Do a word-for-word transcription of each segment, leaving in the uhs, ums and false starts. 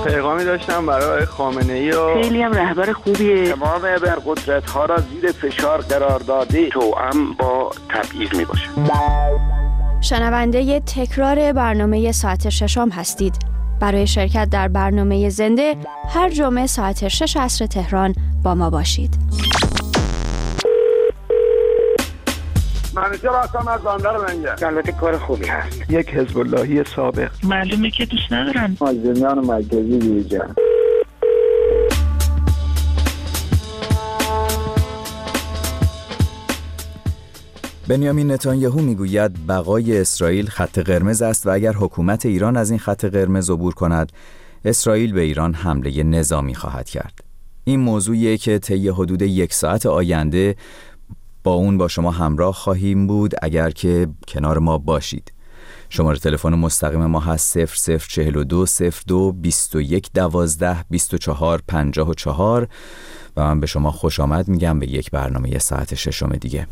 پیغامی داشتم برای خامنه‌ای و خیلی هم رهبر خوبیه. تمام ابرقدرت‌ها را زیر فشار قرار داده، توأم با تبعیض میباشه. شنونده تکرار برنامه ساعت ششم هستید. برای شرکت در برنامه زنده هر جمعه ساعت شش عصر تهران با ما باشید. منیجر هستم از بندر منگه. البته کار خوبی هست. یک حزب اللهی سابق. معلومه که دوست ندارن. مازنیان مرکزی دیجا. بنیامین نتانیاهو میگوید بقای اسرائیل خط قرمز است و اگر حکومت ایران از این خط قرمز عبور کند، اسرائیل به ایران حمله نظامی خواهد کرد. این موضوعیه که طی حدود یک ساعت آینده با اون با شما همراه خواهیم بود اگر که کنار ما باشید. شماره تلفن مستقیم ما هست صفر صفر چهل و دو صفر دو بیست و یک دوازده بیست و چهار پنجاه و چهار و من به شما خوش آمد میگم به یک برنامه ساعت ششم دیگه.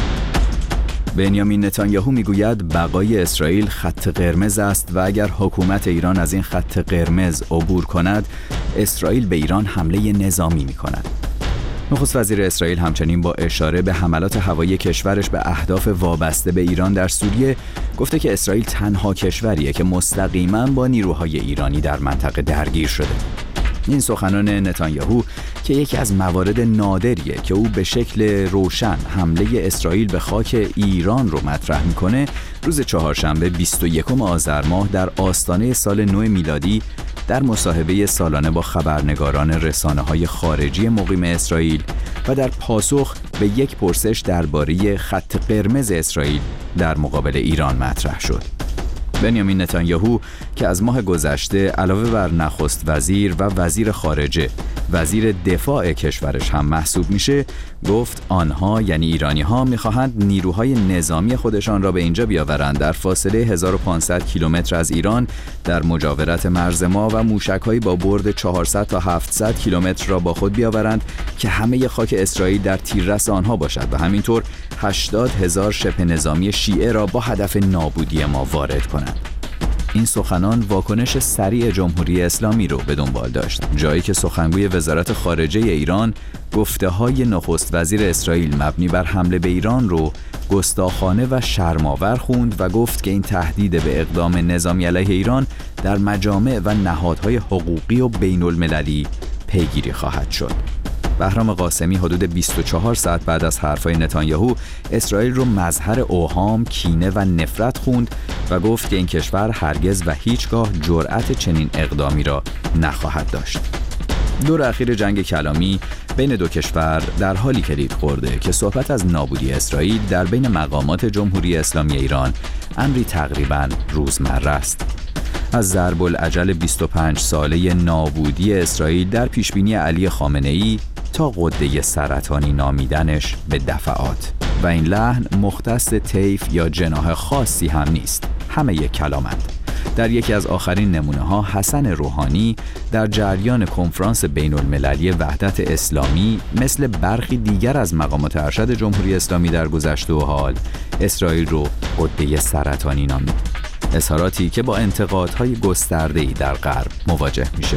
بنیامین نتانیاهو میگوید بقای اسرائیل خط قرمز است و اگر حکومت ایران از این خط قرمز عبور کند، اسرائیل به ایران حمله نظامی میکند. نخست وزیر اسرائیل همچنین با اشاره به حملات هوایی کشورش به اهداف وابسته به ایران در سوریه گفته که اسرائیل تنها کشوریه که مستقیما با نیروهای ایرانی در منطقه درگیر شده. این سخنان نتانیاهو که یکی از موارد نادریه که او به شکل روشن حمله اسرائیل به خاک ایران رو مطرح میکنه، روز چهارشنبه بیست و یکم آذر ماه در آستانه سال نو میلادی در مصاحبه سالانه با خبرنگاران رسانه‌های خارجی مقیم اسرائیل و در پاسخ به یک پرسش درباره خط قرمز اسرائیل در مقابل ایران مطرح شد. بنیامین نتانیاهو که از ماه گذشته علاوه بر نخست وزیر و وزیر خارجه وزیر دفاع کشورش هم محسوب میشه، گفت آنها یعنی ایرانی ها میخواهند نیروهای نظامی خودشان را به اینجا بیاورند در فاصله هزار و پانصد کیلومتر از ایران در مجاورت مرز ما و موشک‌هایی با برد چهارصد تا هفتصد کیلومتر را با خود بیاورند که همه خاک اسرائیل در تیررس آنها باشد و همینطور هشتاد هزار شبه نظامی شیعه را با هدف نابودی ما وارد کنند. این سخنان واکنش سریع جمهوری اسلامی رو به دنبال داشت، جایی که سخنگوی وزارت خارجه ایران گفته‌های نخست وزیر اسرائیل مبنی بر حمله به ایران رو گستاخانه و شرم‌آور خوند و گفت که این تهدید به اقدام نظامی علیه ایران در مجامع و نهادهای حقوقی و بین‌المللی پیگیری خواهد شد. بهرام قاسمی حدود بیست و چهار ساعت بعد از حرفای نتانیاهو اسرائیل رو مظهر اوهام، کینه و نفرت خوند و گفت که این کشور هرگز و هیچگاه جرأت چنین اقدامی را نخواهد داشت. دور اخیر جنگ کلامی بین دو کشور در حالی کلید خورده که صحبت از نابودی اسرائیل در بین مقامات جمهوری اسلامی ایران امری تقریباً روزمره است. از ضرب العجل بیست و پنج ساله نابودی اسرائیل در پیشبینی علی خامنه‌ای تا غده سرطانی نامیدنش به دفعات و این لحن مختص طیف یا جناح خاصی هم نیست، همه یک کلامند. در یکی از آخرین نمونه ها حسن روحانی در جریان کنفرانس بین المللی وحدت اسلامی مثل برخی دیگر از مقامات ارشد جمهوری اسلامی در گذشته و حال اسرائیل رو غده سرطانی نامید. اظهاراتی که با انتقادهای گسترده‌ای در غرب مواجه میشه.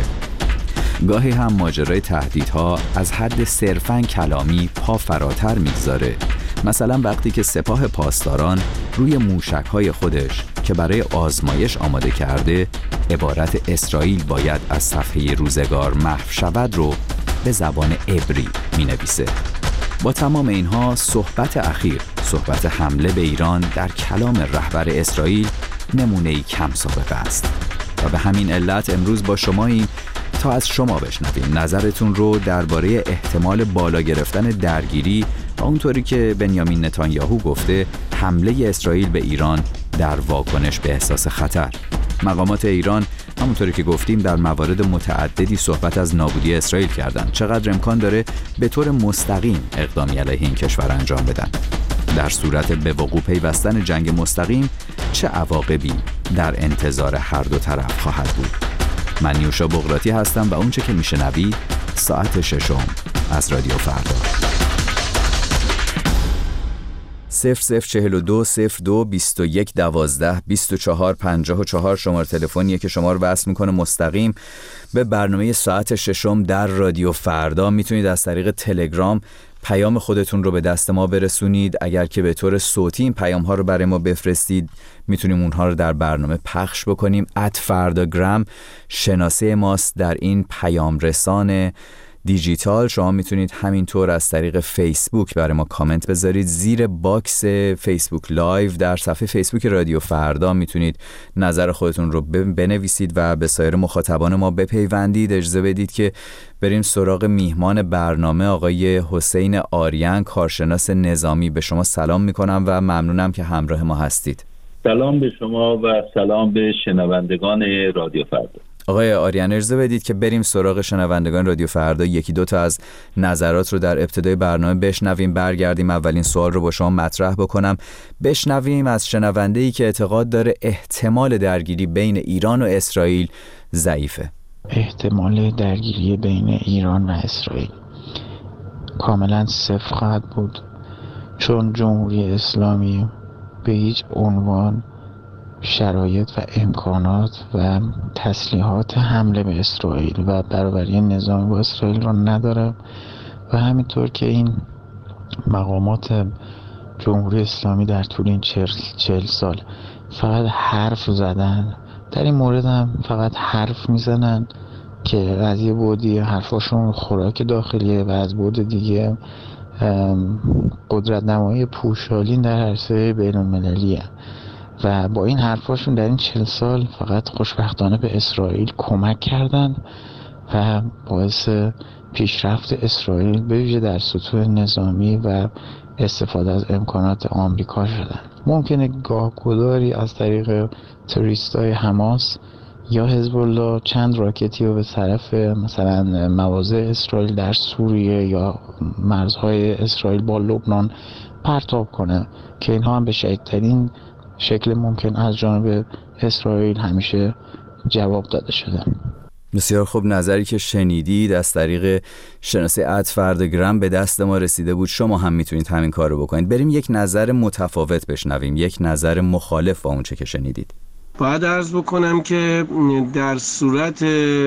گاهی هم ماجرای تهدیدها از حد صرفاً کلامی پا فراتر میگذاره. مثلا وقتی که سپاه پاسداران روی موشک‌های خودش که برای آزمایش آماده کرده عبارت اسرائیل باید از صفحه روزگار محو شود رو به زبان عبری مینویسه. با تمام اینها صحبت اخیر، صحبت حمله به ایران در کلام رهبر اسرائیل نمونه‌ای کم سابقه است و به همین علت امروز با شماییم تا از شما بشنویم نظرتون رو درباره احتمال بالا گرفتن درگیری و اونطوری که بنیامین نتانیاهو گفته حمله اسرائیل به ایران در واکنش به احساس خطر. مقامات ایران همونطوری که گفتیم در موارد متعددی صحبت از نابودی اسرائیل کردند. چقدر امکان داره به طور مستقیم اقدامی علیه این کشور انجام بدن؟ در صورت به وقوع پیوستن جنگ مستقیم چه عواقبی در انتظار هر دو طرف خواهد بود؟ من نیوشا بغراتی هستم و اونچه که میشنوید ساعت ششم از رادیو فردا. صفر صفر چهل و دو صفر دو بیست و یک دوازده بیست و چهار پنجاه و چهار شماره تلفنیه که شما رو وصل میکنه مستقیم به برنامه ساعت ششم در رادیو فردا. میتونید از طریق تلگرام پیام خودتون رو به دست ما برسونید. اگر که به طور صوتی این پیام ها رو برای ما بفرستید میتونیم اونها رو در برنامه پخش بکنیم. ات فرداگرام شناسه ماست در این پیام رسان دیجیتال. شما میتونید همینطور از طریق فیسبوک برای ما کامنت بذارید. زیر باکس فیسبوک لایو در صفحه فیسبوک رادیو فردا میتونید نظر خودتون رو بنویسید و به سایر مخاطبان ما بپیوندید. اجازه بدید که بریم سراغ میهمان برنامه، آقای حسین آریان، کارشناس نظامی. به شما سلام میکنم و ممنونم که همراه ما هستید. سلام به شما و سلام به شنوندگان رادیو فردا. آقای آریان، اجازه بدید که بریم سراغ شنوندگان رادیو فردا. یکی دو تا از نظرات رو در ابتدای برنامه بشنویم، برگردیم اولین سوال رو با شما مطرح بکنم. بشنویم از شنونده‌ای که اعتقاد داره احتمال درگیری بین ایران و اسرائیل ضعیفه. احتمال درگیری بین ایران و اسرائیل کاملا صفر خواهد بود، چون جمهوری اسلامی به هیچ عنوان شرایط و امکانات و تسلیحات حمله به اسرائیل و برابری نظامی با اسرائیل را نداره و همینطور که این مقامات جمهوری اسلامی در طول این چهل سال فقط حرف زدن، در این مورد هم فقط حرف میزنن که از یه بعدی حرفاشون خوراک داخلیه و از بعد دیگه قدرت نمایی پوشالین در عرصه بین المللیه و با این حرفاشون در این چهل سال فقط خوشبختانه به اسرائیل کمک کردن و باعث پیشرفت اسرائیل به ویژه در سطوح نظامی و استفاده از امکانات آمریکا شدن. ممکنه گاه‌گداری از طریق تروریستای حماس یا حزب الله چند راکتی رو به طرف مثلا مواضع اسرائیل در سوریه یا مرزهای اسرائیل با لبنان پرتاب کنه که اینها هم به شدیدترین شکل ممکن از جانب اسرائیل همیشه جواب داده شده. بسیار خوب، نظری که شنیدید از طریق شناسه ات فرداگرام به دست ما رسیده بود. شما هم میتونید همین کار رو بکنید. بریم یک نظر متفاوت بشنویم، یک نظر مخالف با اونچه که شنیدید. باید عرض بکنم که در صورت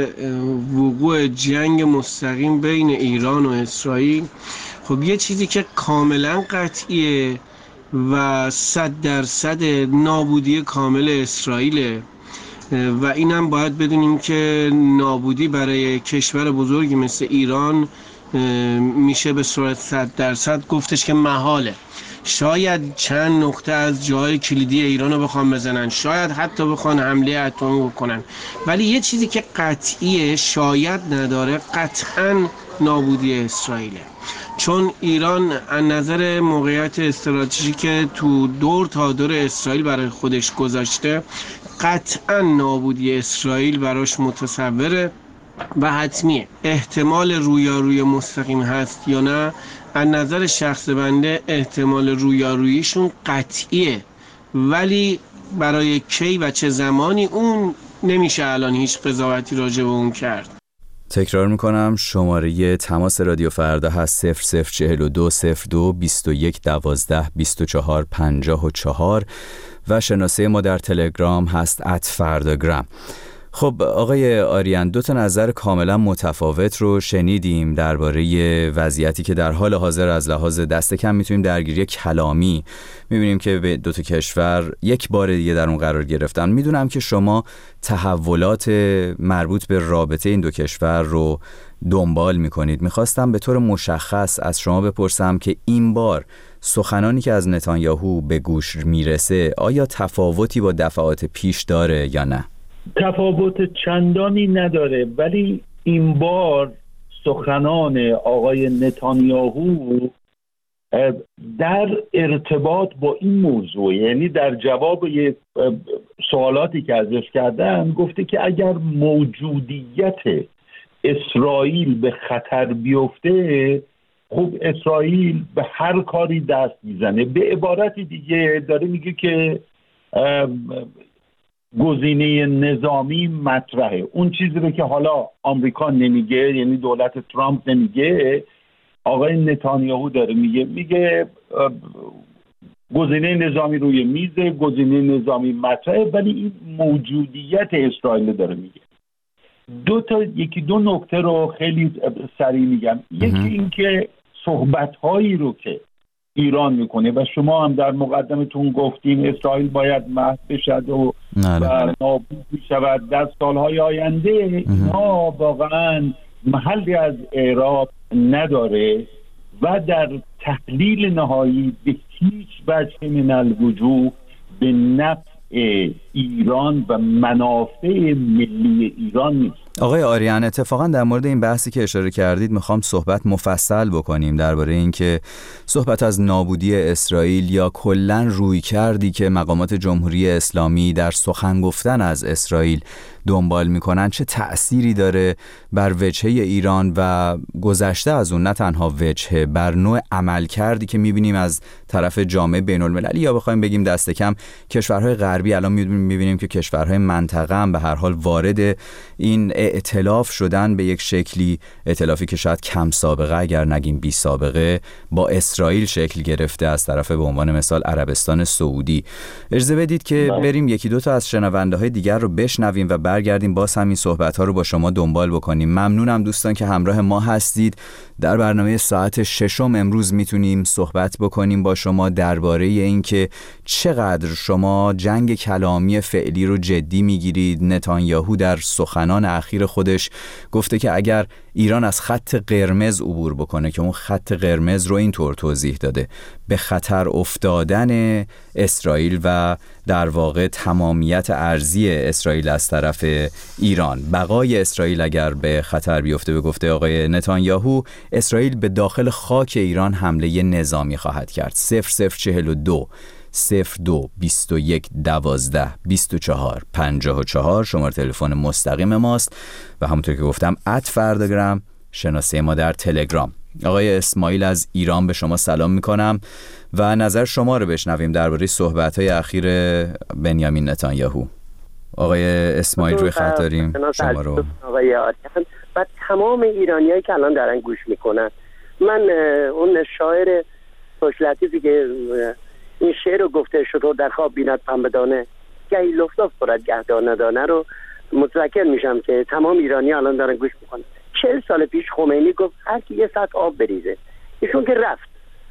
وقوع جنگ مستقیم بین ایران و اسرائیل، خب یه چیزی که کاملا قطعیه و صد درصد نابودی کامل اسرائیله و اینم باید بدونیم که نابودی برای کشور بزرگی مثل ایران میشه به صورت صد درصد گفتش که محاله. شاید چند نقطه از جای کلیدی ایران رو بخوان بزنن، شاید حتی بخوان حمله اتمی بکنن، ولی یه چیزی که قطعیه شاید نداره قطعاً نابودی اسرائیله، چون ایران از نظر موقعیت استراتژیک تو دور تا دور اسرائیل برای خودش گذاشته، قطعا نابودی اسرائیل براش متصوره و حتمیه. احتمال رویارویی مستقیم هست یا نه، از نظر شخص بنده احتمال رویاروییشون قطعیه، ولی برای کی و چه زمانی اون نمیشه الان هیچ قضاوتی راجع به اون کرد. تکرار میکنم شماره تماس رادیو فردا هست صفر صفر چهل و دو صفر دو بیست و یک دوازده بیست و چهار پنجاه و چهار و شناسه ما در تلگرام هست ات فرداگرام. خب آقای آریان، دو تا نظر کاملا متفاوت رو شنیدیم درباره وضعیتی که در حال حاضر از لحاظ دست کم میتونیم درگیری کلامی میبینیم که به دو تا کشور یک بار دیگه در اون قرار گرفتن. میدونم که شما تحولات مربوط به رابطه این دو کشور رو دنبال میکنید. میخواستم به طور مشخص از شما بپرسم که این بار سخنانی که از نتانیاهو به گوش میرسه آیا تفاوتی با دفعات پیش داره یا نه؟ تفاوت چندانی نداره، ولی این بار سخنان آقای نتانیاهو در ارتباط با این موضوع، یعنی در جواب یه سوالاتی که ازش کردن گفته که اگر موجودیت اسرائیل به خطر بیفته، خب اسرائیل به هر کاری دست میزنه. به عبارت دیگه داره میگه که گزینه نظامی مطرحه. اون چیزی رو که حالا آمریکا نمیگه، یعنی دولت ترامپ نمیگه، آقای نتانیاهو داره میگه. میگه گزینه نظامی روی میزه، گزینه نظامی مطرحه، ولی این موجودیت اسرائیل داره میگه. دو تا یکی دو نکته رو خیلی سریع میگم. یکی این که صحبت‌هایی رو که ایران میکنه و شما هم در مقدمتون گفتین اسرائیل باید محو بشد و, و نابود بشود در سالهای آینده، اینا واقعا محلی از اعراب نداره و در تحلیل نهایی به هیچ وجه من الوجوه به نفع ایران و منافع ملی ایران نیست. آقای آریان، اتفاقا در مورد این بحثی که اشاره کردید میخوام صحبت مفصل بکنیم درباره این که صحبت از نابودی اسرائیل یا کلاً روی کردی که مقامات جمهوری اسلامی در سخن گفتن از اسرائیل دنبال میکنن چه تأثیری داره بر وجهه ایران و گذشته از اون، نه تنها وجهه، بر نوع عمل کردی که میبینیم از طرف جامعه بین المللی یا بخوایم بگیم دست کم کشورهای غربی. الان میبینیم که کشورهای منطقه هم به هر حال وارد این ائتلاف شدن به یک شکلی، ائتلافی که شاید کم سابقه اگر نگیم بی سابقه با اسرائیل شکل گرفته از طرف به عنوان مثال عربستان سعودی. اجازه بدید که بریم یکی دو تا از شنونده های دیگر رو بشنویم و برگردیم باز همین صحبت ها رو با شما دنبال بکنیم. ممنونم دوستان که همراه ما هستید. در برنامه ساعت ششم امروز میتونیم صحبت بکنیم با شما درباره این که چقدر شما جنگ کلامی فعلی رو جدی میگیرید. نتانیاهو در سخنان اخیر خودش گفته که اگر ایران از خط قرمز عبور بکنه، که اون خط قرمز رو اینطور توضیح داده، به خطر افتادن اسرائیل و در واقع تمامیت ارضی اسرائیل از طرف ایران، بقای اسرائیل اگر به خطر بیفته، به گفته آقای نتانیاهو اسرائیل به داخل خاک ایران حمله نظامی خواهد کرد. صفر صفر چهل و دو صفر دو بیست و یک دوازده بیست و چهار پنجاه و چهار شماره تلفن مستقیم ماست و همونطور که گفتم ات فرداگرام شناسه ما در تلگرام. آقای اسماعیل از ایران به شما سلام میکنم و نظر شما رو بشنویم درباره صحبت‌های اخیر بنیامین نتانیاهو. آقای اسماعیل روی خط داریم شما رو. آقای آریان و تمام ایرانیایی که الان دارن گوش میکنن، من اون شاعر خوش لطیفی که این شعر رو گفته شطور در خواب بیند پنبه‌دانه گهی لفتاف خورد گه دانه دانه رو متذکر میشم که تمام ایرانی الان دارن گوش میکنن. چهل سال پیش خمینی گفت هر کی یه سطح آب بریزه، ایشون که رفت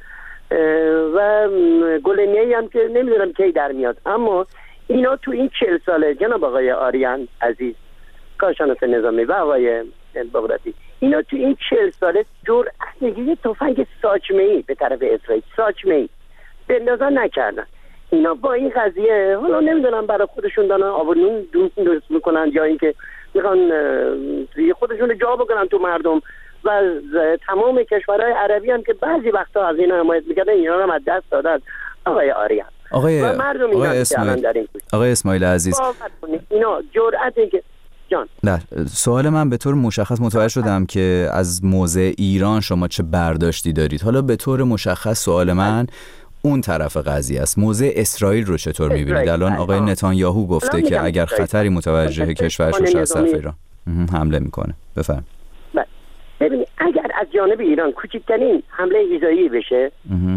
و گلنیه‌ای هم که نمیدونم کی در میاد. اما اینا تو این چهل ساله جناب آقای آریان عزیز کارشناس نظامی و آقای بغدادی، اینا تو این چهل ساله جرأت یه تفنگ ساچمه‌ای به طرف اسرائیل ساچمه‌ای بندازن نکردن. اینا با این قضیه حالا نمیدونم برای خودشون دارن آب و نون درست میکنن یا اینکه میخوان خودشون رو جا بکنن تو مردم و تمام کشورهای عربی هم که بعضی وقتا از اینا حمایت میکردن اینا هم از دست دادن. آقای آریان آقای آقای اسماعیل آقای اسماعیل عزیز، اینا جرأتی که جان نه سوال من به طور مشخص متوجه شدم که از موضع ایران شما چه برداشتی دارید. حالا به طور مشخص سوال من اون طرف قضیه است، موضع اسرائیل رو چطور می‌بینید؟ الان آقای نتانیاهو گفته که اگر خطری متوجه کشورش بشه از طرف ایران حمله میکنه. بفرمایید. ببینید اگر از جانب ایران کوچکترین حمله ایذایی بشه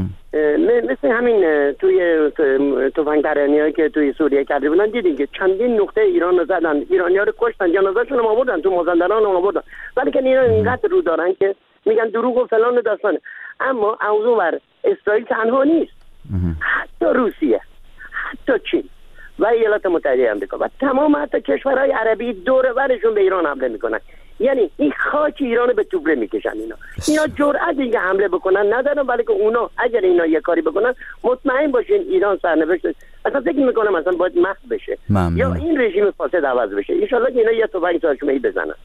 مثل همین توی تفنگ‌پرانی‌هایی که توی سوریه کرده بودن، دیدین که چندین نقطه ایران رو زدن، ایرانی‌ها رو کشتن، جنازه‌شون رو آوردن تو مازندران رو آوردن، ولی که ایران اینقدر رو دارن که میگن دروغ و فلان و داستانه. اما از اون ور اسرائیل تنها نیست، حتی روسیه، حتی چین و ایالات متحده آمریکا و تمام حتی کشورهای عربی دور و برشون به ایران حمله میکنن. یعنی این خاک ایران رو به توبره میکشن. اینا اینا جرأت اینکه حمله بکنن ندارن، ولی که اونا اگر اینا یه کاری بکنن مطمئن باشین ایران سرنوشت اصلا فکر میکنم اصلا باید محو بشه ممنون. یا این رژیم فاسد عوض بشه. ان شاءالله که اینا یه تفنگ ساچمه‌ای بزنن.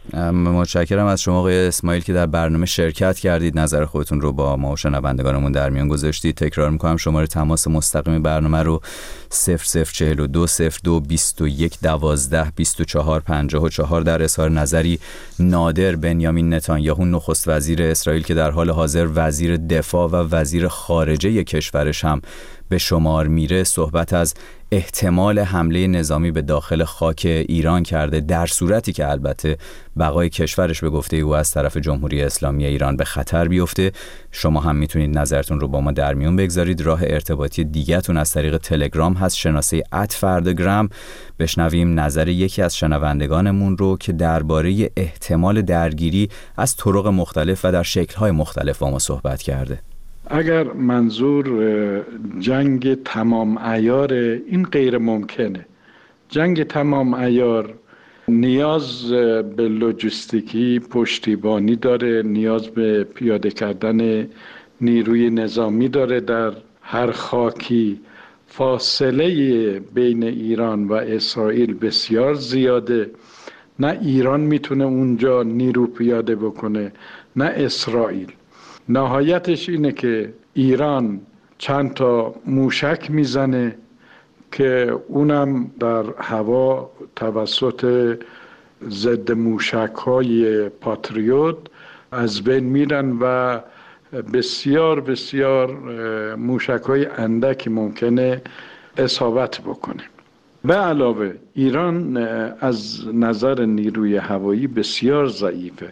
متشکرم از شما آقای اسماعیل که در برنامه شرکت کردید، نظر خودتون رو با ما و شنوندگانمون در میان گذاشتید. تکرار میکنم شماره تماس مستقیم برنامه رو صفر صفر چهل و دو صفر دو بیست و یک دوازده بیست و چهار پنجاه و چهار. در اظهار نظری نادر بنیامین نتانیاهو نخست وزیر اسرائیل که در حال حاضر وزیر دفاع و وزیر خارجه کشورش هم به شمار میره صحبت از احتمال حمله نظامی به داخل خاک ایران کرده، در صورتی که البته بقای کشورش به گفته او از طرف جمهوری اسلامی ایران به خطر بیفته. شما هم میتونید نظرتون رو با ما در میون بگذارید. راه ارتباطی دیگه‌تون از طریق تلگرام هست، شناسه ات فردگرام. بشنویم نظر یکی از شنوندگانمون رو که درباره احتمال درگیری از طرق مختلف و در شکل‌های مختلف با ما صحبت کرده. اگر منظور جنگ تمام عیار، این غیر ممکنه. جنگ تمام عیار نیاز به لوجستیکی پشتیبانی داره، نیاز به پیاده کردن نیروی نظامی داره در هر خاکی. فاصله بین ایران و اسرائیل بسیار زیاده. نه ایران میتونه اونجا نیرو پیاده بکنه نه اسرائیل. نهایتش اینه که ایران چند تا موشک میزنه که اونم در هوا توسط ضد موشک های پاتریوت از بین میرن و بسیار بسیار موشک های اندکی ممکنه اصابت بکنه. به علاوه ایران از نظر نیروی هوایی بسیار ضعیفه.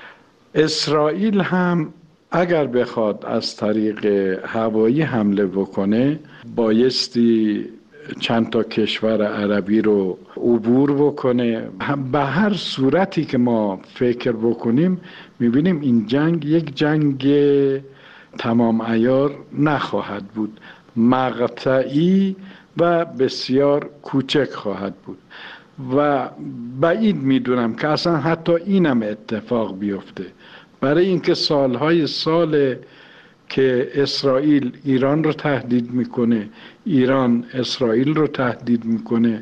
اسرائیل هم اگر بخواد از طریق هوایی حمله بکنه بایستی چند تا کشور عربی رو عبور بکنه. به هر صورتی که ما فکر بکنیم میبینیم این جنگ یک جنگ تمام عیار نخواهد بود، مقطعی و بسیار کوچک خواهد بود و بعید میدونم که اصلا حتی اینم اتفاق بیفته، برای اینکه سالهای سال که اسرائیل ایران رو تهدید میکنه، ایران اسرائیل رو تهدید میکنه.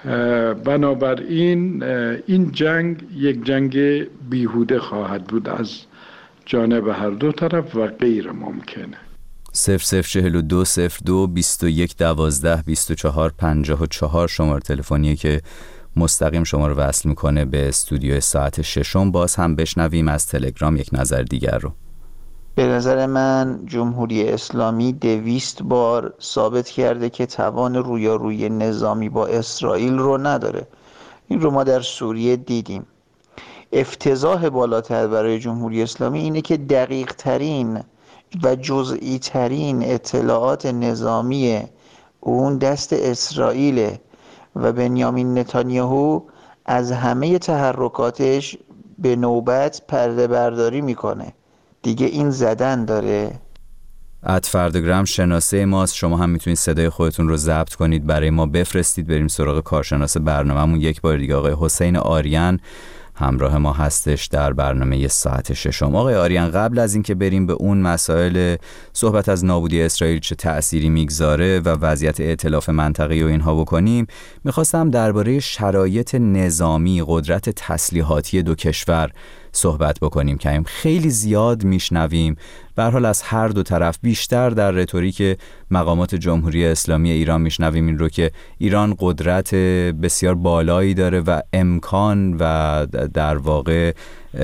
بنابراین این جنگ یک جنگ بیهوده خواهد بود از جانب هر دو طرف و غیر ممکنه. صفر صفر چهل و دو صفر دو بیست و یک دوازده بیست و چهار پنجاه و چهار شماره تلفنیه که مستقیم شما رو وصل میکنه به استودیو ساعت ششم. باز هم بشنویم از تلگرام یک نظر دیگر رو. به نظر من جمهوری اسلامی دویست بار ثابت کرده که توان رویارویی نظامی با اسرائیل رو نداره. این رو ما در سوریه دیدیم. افتضاح بالاتر برای جمهوری اسلامی اینه که دقیق ترین و جزئی ترین اطلاعات نظامی اون دست اسرائیله و بنیامین نتانیاهو از همه تحرکاتش به نوبت پرده برداری میکنه. دیگه این زدن داره. ات فردگرام شناسه ماست. شما هم میتونید صدای خودتون رو ضبط کنید برای ما بفرستید. بریم سراغ کارشناس برنامه‌مون یک بار دیگه. آقای حسین آریان همراه ما هستش در برنامه ساعت ششم. آقای آریان، قبل از اینکه بریم به اون مسائل صحبت از نابودی اسرائیل چه تأثیری میگذاره و وضعیت ائتلاف منطقه‌ای و اینها بکنیم، میخواستم درباره شرایط نظامی قدرت تسلیحاتی دو کشور صحبت بکنیم که خیلی زیاد میشنویم به هر حال از هر دو طرف، بیشتر در رتوریک مقامات جمهوری اسلامی ایران میشنویم این رو که ایران قدرت بسیار بالایی داره و امکان و در واقع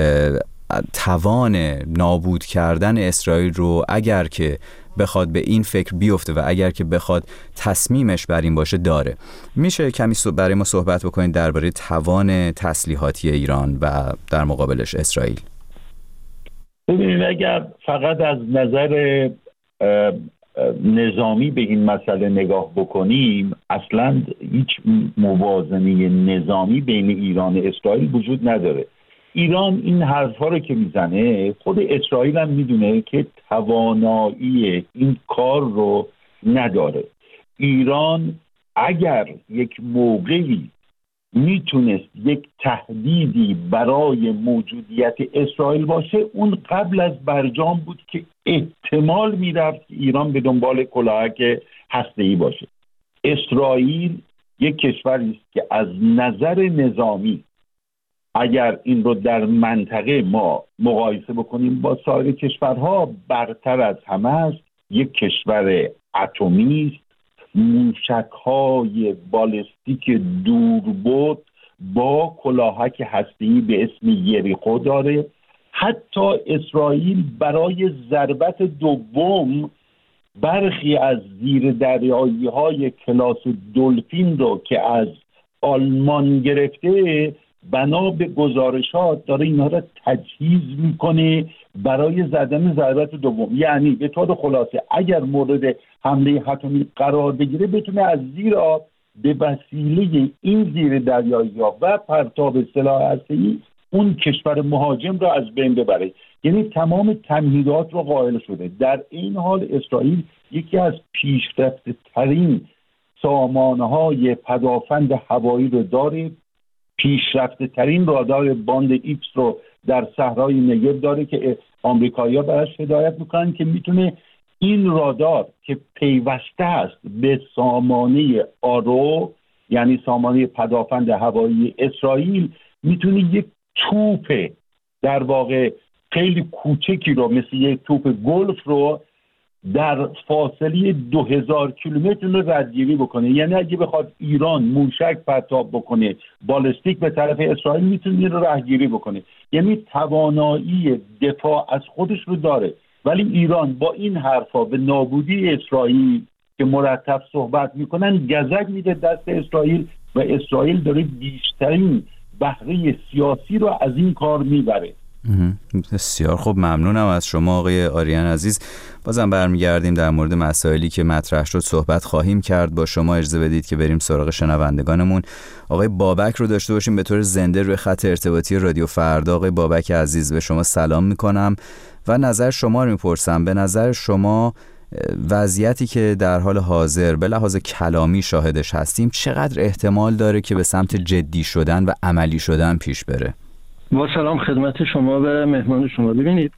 توان نابود کردن اسرائیل رو اگر که بخواد به این فکر بیفته و اگر که بخواد تصمیمش بر این باشه داره. میشه کمی برای ما صحبت بکنید درباره توان تسلیحاتی ایران و در مقابلش اسرائیل؟ ببینید، اگر فقط از نظر نظامی به این مسئله نگاه بکنیم، اصلا هیچ موازنه نظامی بین ایران و اسرائیل وجود نداره. ایران این حرفا رو که میزنه، خود اسرائیل هم میدونه که توانایی این کار رو نداره. ایران اگر یک موقعی میتونست یک تهدیدی برای موجودیت اسرائیل باشه، اون قبل از برجام بود که احتمال میرفت ایران به دنبال کلاهک هسته‌ای باشه. اسرائیل یک کشوری است که از نظر نظامی اگر این رو در منطقه ما مقایسه بکنیم با سایر کشورها برتر از همه است. یک کشور اتمی است، موشک‌های بالستیک دوربرد با کلاهک هسته‌ای به اسم یریخو داره. حتی اسرائیل برای ضربت دوم برخی از زیر دریایی های کلاس دلفین رو که از آلمان گرفته بنا به گزارشات داره اینها رو تجهیز میکنه برای زدن ضربت دوم. یعنی به طور خلاصه اگر مورد حمله اتمی قرار بگیره بتونه از زیر آب به وسیله این زیر دریایی ها و پرتاب سلاح هسته‌ای اون کشور مهاجم را از بین ببره. یعنی تمام تمهیدات رو قائل شده. در این حال اسرائیل یکی از پیشرفته ترین سامانه‌های پدافند هوایی رو داره، پیشرفته ترین رادار باند ایکس رو در صحرای نگب داره که آمریکایی‌ها براش هدایت میکنن که میتونه این رادار که پیوسته است به سامانه آرو، یعنی سامانه پدافند هوایی اسرائیل، میتونه یک توپ در واقع خیلی کوچکی رو مثل یک توپ گلف رو در فاصله دو هزار کیلومتر رو ردگیری بکنه. یعنی اگه بخواد ایران موشک پرتاب بکنه بالستیک به طرف اسرائیل میتونه رو رهگیری بکنه. یعنی توانایی دفاع از خودش رو داره. ولی ایران با این حرفا به نابودی اسرائیل که مرتب صحبت میکنن گزک میده دست اسرائیل و اسرائیل داره بیشترین بهره سیاسی رو از این کار میبره. بسیار خوب، ممنونم از شما آقای آریان عزیز. بازم برمیگردیم در مورد مسائلی که مطرح شد صحبت خواهیم کرد. با شما اجازه بدید که بریم سراغ شنوندگانمون. آقای بابک رو داشته باشیم به طور زنده روی خط ارتباطی رادیو فردا. آقای بابک عزیز به شما سلام میکنم و نظر شما رو میپرسم. به نظر شما وضعیتی که در حال حاضر به لحاظ کلامی شاهدش هستیم چقدر احتمال داره که به سمت جدی شدن و عملی شدن پیش بره؟ با سلام خدمت شما و مهمان شما. ببینید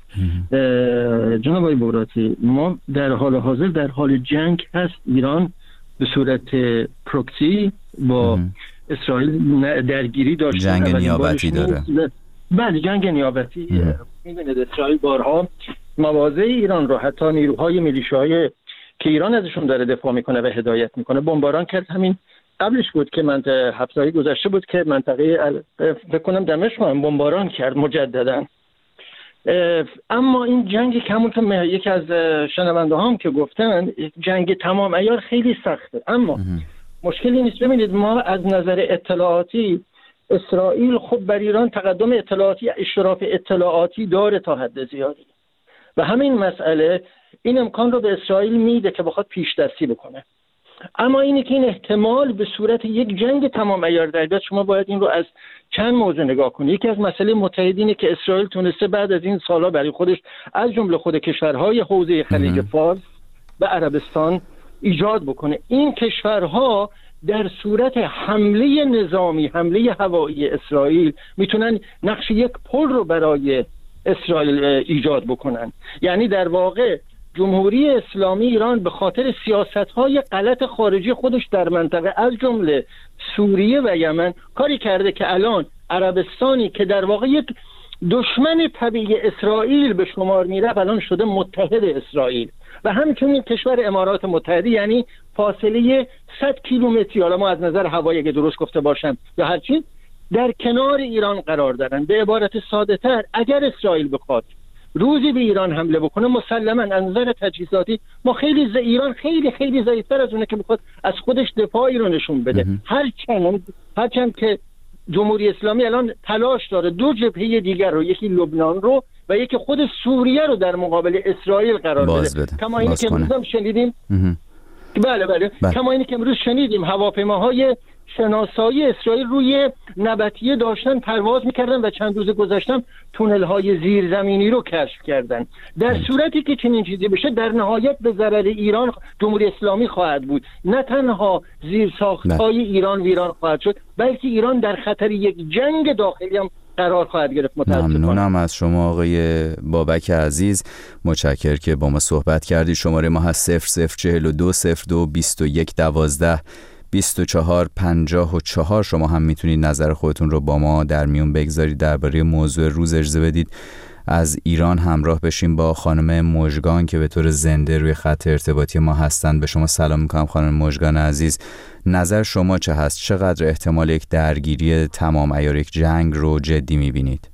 جناب آقای بوراتی، ما در حال حاضر در حال جنگ هست. ایران به صورت پروکسی با اسرائیل درگیری داشته، جنگ نیابتی داره. بله جنگ نیابتی. می‌بینید اسرائیل بارها مواضع ایران رو، حتی نیروهای میلیشیاهای که ایران ازشون داره دفاع میکنه و هدایت میکنه بمباران کرد. همین قبلش بود که منطقه هفته‌ای گذشته بود که منطقه فکر کنم دمشق هم بمباران کرد مجددا. اما این جنگی که همونطور یکی از شنونده هم که گفتن جنگ تمام عیار خیلی سخته، اما مشکلی نیست. ببینید ما از نظر اطلاعاتی اسرائیل خب بر ایران تقدم اطلاعاتی، اشراف اطلاعاتی داره تا حد زیادی و همین مسئله این امکان رو به اسرائیل میده که بخواد پیش دستی بکنه. اما اینه که این احتمال به صورت یک جنگ تمام عیار در بیاد، شما باید این رو از چند موضوع نگاه کنید. یکی از مسئله متحدینه که اسرائیل تونسته بعد از این سالها برای خودش از جمله خود کشورهای حوزه خلیج فارس و عربستان ایجاد بکنه. این کشورها در صورت حمله نظامی، حمله هوایی اسرائیل میتونن نقش یک پل رو برای اسرائیل ایجاد بکنن. یعنی در واقع جمهوری اسلامی ایران به خاطر سیاست‌های غلط خارجی خودش در منطقه از جمله سوریه و یمن کاری کرده که الان عربستانی که در واقع یک دشمن طبیعی اسرائیل به شمار میره الان شده متحد اسرائیل و همچنین کشور امارات متحده، یعنی فاصله صد کیلومتری، حالا ما از نظر هوایی اگه درست گفته باشم یا هر چیز، در کنار ایران قرار دارن. به عبارت ساده تر اگر اسرائیل بخواد روزی به ایران حمله بکنه مسلما از نظر تجهیزاتی ما خیلی ز ایران خیلی خیلی ضعیف‌تر از اونه که بخواد از خودش دفاعی رو نشون بده. هرچند هرچند که جمهوری اسلامی الان تلاش داره دو جبهه دیگر رو، یکی لبنان رو و یکی خود سوریه رو در مقابل اسرائیل قرار بده. کما اینکه امروز هم شنیدیم بله بله, بله. کما اینکه امروز شنیدیم هواپیماهای شناسایی اسرائیل روی نبطیه داشتن پرواز میکردن و چند روز گذشتم تونل های زیرزمینی رو کشف کردن. در صورتی که چنین چیزی بشه در نهایت به ضرر ایران جمهوری اسلامی خواهد بود. نه تنها زیرساخت‌های ایران ویران خواهد شد، بلکه ایران در خطر یک جنگ داخلی هم قرار خواهد گرفت. ممنونم از شما آقای بابک عزیز، متشکرم که با ما صحبت کردید. شماره ما هست صفر صفر چهل و دو صفر دو بیست و یک دوازده بیست و چهار پنجاه و چهار. شما هم میتونید نظر خودتون رو با ما در میون بگذارید درباره موضوع روز. اجازه بدید از ایران همراه بشیم با خانم مژگان که به طور زنده روی خط ارتباطی ما هستند. به شما سلام میکنم خانم مژگان عزیز. نظر شما چه هست؟ چقدر احتمال یک درگیری تمام عیار، یک جنگ رو جدی میبینید؟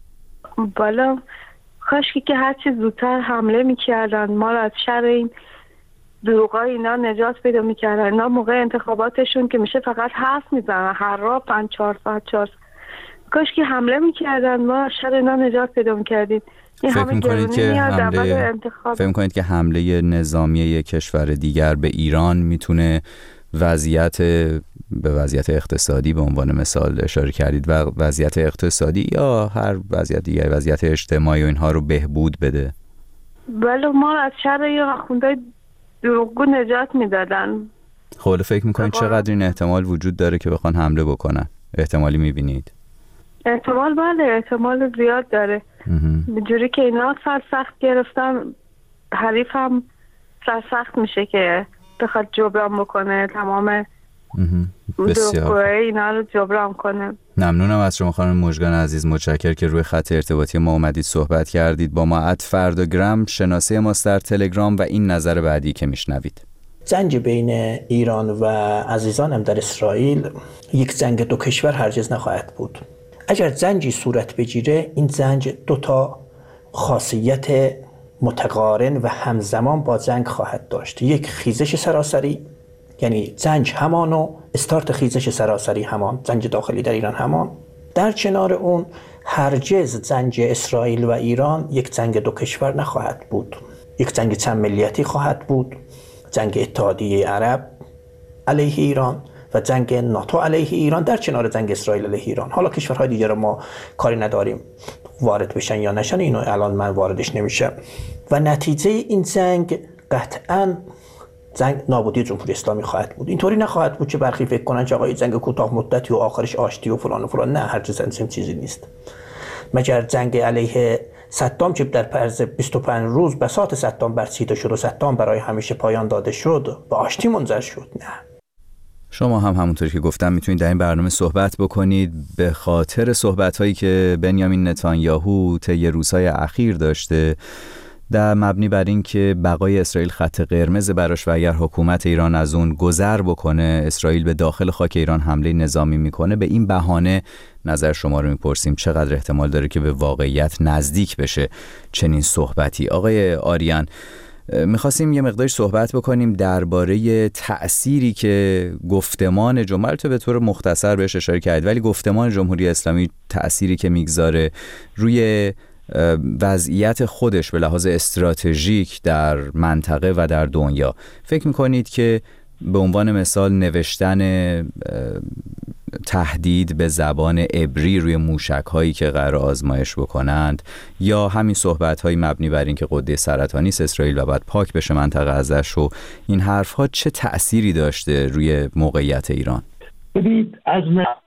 بالا کاش که هر چی زودتر حمله میکردن، ما رو از شر این دروغای اینا نجات پیدا میکردن. اینا موقع انتخاباتشون که میشه فقط حرف میزنن، هر را پنج چهار ساعت چهار کاش که حمله میکردن، ما شاید اینا نجات پیدا میکردیم. فکر میکنید که حمله فکر میکنید که حمله نظامی یک کشور دیگر به ایران میتونه وضعیت به وضعیت اقتصادی به عنوان مثال اشاره کردید و وضعیت اقتصادی یا هر وضعیت دیگر وضعیت اجتماعی و اینها رو بهبود بده؟ بله ما از شر یا آخوندهای دروغگو نجات میدادن. خب فکر میکنید چقدر این احتمال وجود داره که بخوان حمله بکنن؟ احتمالی میبینید؟ احتمال بله احتمال زیاد داره. به جوری که اینا سر سخت گرفتن، حریف هم سر سخت میشه که بخواد جبران بکنه تمام دروغگوهای اینا رو جبران کنه. ممنونم از شما خانم مژگان عزیز، متشکرم که روی خط ارتباطی ما اومدید صحبت کردید با ما. ات فرداگرام شناسه ماست در تلگرام و این نظر بعدی که میشنوید. جنگ بین ایران و عزیزانم در اسرائیل یک جنگ دو کشور هرگز نخواهد بود. اگر جنگی صورت بگیره، این جنگ دو تا خاصیت متقارن و همزمان با جنگ خواهد داشت. یک خیزش سراسری، یعنی جنگ همان و استارت خیزش سراسری همان، جنگ داخلی در ایران همان. در کنار اون هرگز جنگ اسرائیل و ایران یک جنگ دو کشور نخواهد بود، یک جنگ چند ملیتی خواهد بود، جنگ اتحادیه عرب علیه ایران و جنگ ناتو علیه ایران در کنار جنگ اسرائیل علیه ایران. حالا کشورهای دیگر رو ما کاری نداریم وارد بشن یا نشن، اینو الان من واردش نمیشم. و نتیجه این جنگ قطعاً جنگ نابودی جمهوری اسلامی خواهد بود. اینطوری نخواهد بود که برخی فکر کنن که آقای جنگ کوتاه مدتی و آخرش آشتی و فلان و فلان. نه، هرگز این چیزی نیست. مگر جنگ علیه صدام که در عرض بیست و پنج روز بساط صدام برچیده شد و صدام برای همیشه پایان داده شد به آشتی منجر شد؟ نه. شما هم همونطوری که گفتم میتونید در این برنامه صحبت بکنید به خاطر صحبت‌هایی که بنیامین نتانیاهو طی روزهای اخیر داشته در مبنی بر این که بقای اسرائیل خط قرمز براش و اگر حکومت ایران از اون گذر بکنه اسرائیل به داخل خاک ایران حمله نظامی میکنه. به این بهانه نظر شما رو میپرسیم چقدر احتمال داره که به واقعیت نزدیک بشه چنین صحبتی؟ آقای آریان، میخواستیم یه مقداری صحبت بکنیم درباره تأثیری که گفتمان جمهوری، تو به طور مختصر بهش اشاره کردید، ولی گفتمان جمهوری اسلامی تأثیری که میگذاره روی وضعیت خودش به لحاظ استراتژیک در منطقه و در دنیا. فکر میکنید که به عنوان مثال نوشتن تهدید به زبان عبری روی موشک‌هایی که قرار آزمایش بکنند یا همین صحبت‌های مبنی بر این که غده سرطانی است اسرائیل و بعد پاک بشه منطقه ازش و این حرف‌ها چه تأثیری داشته روی موقعیت ایران؟ ببینید از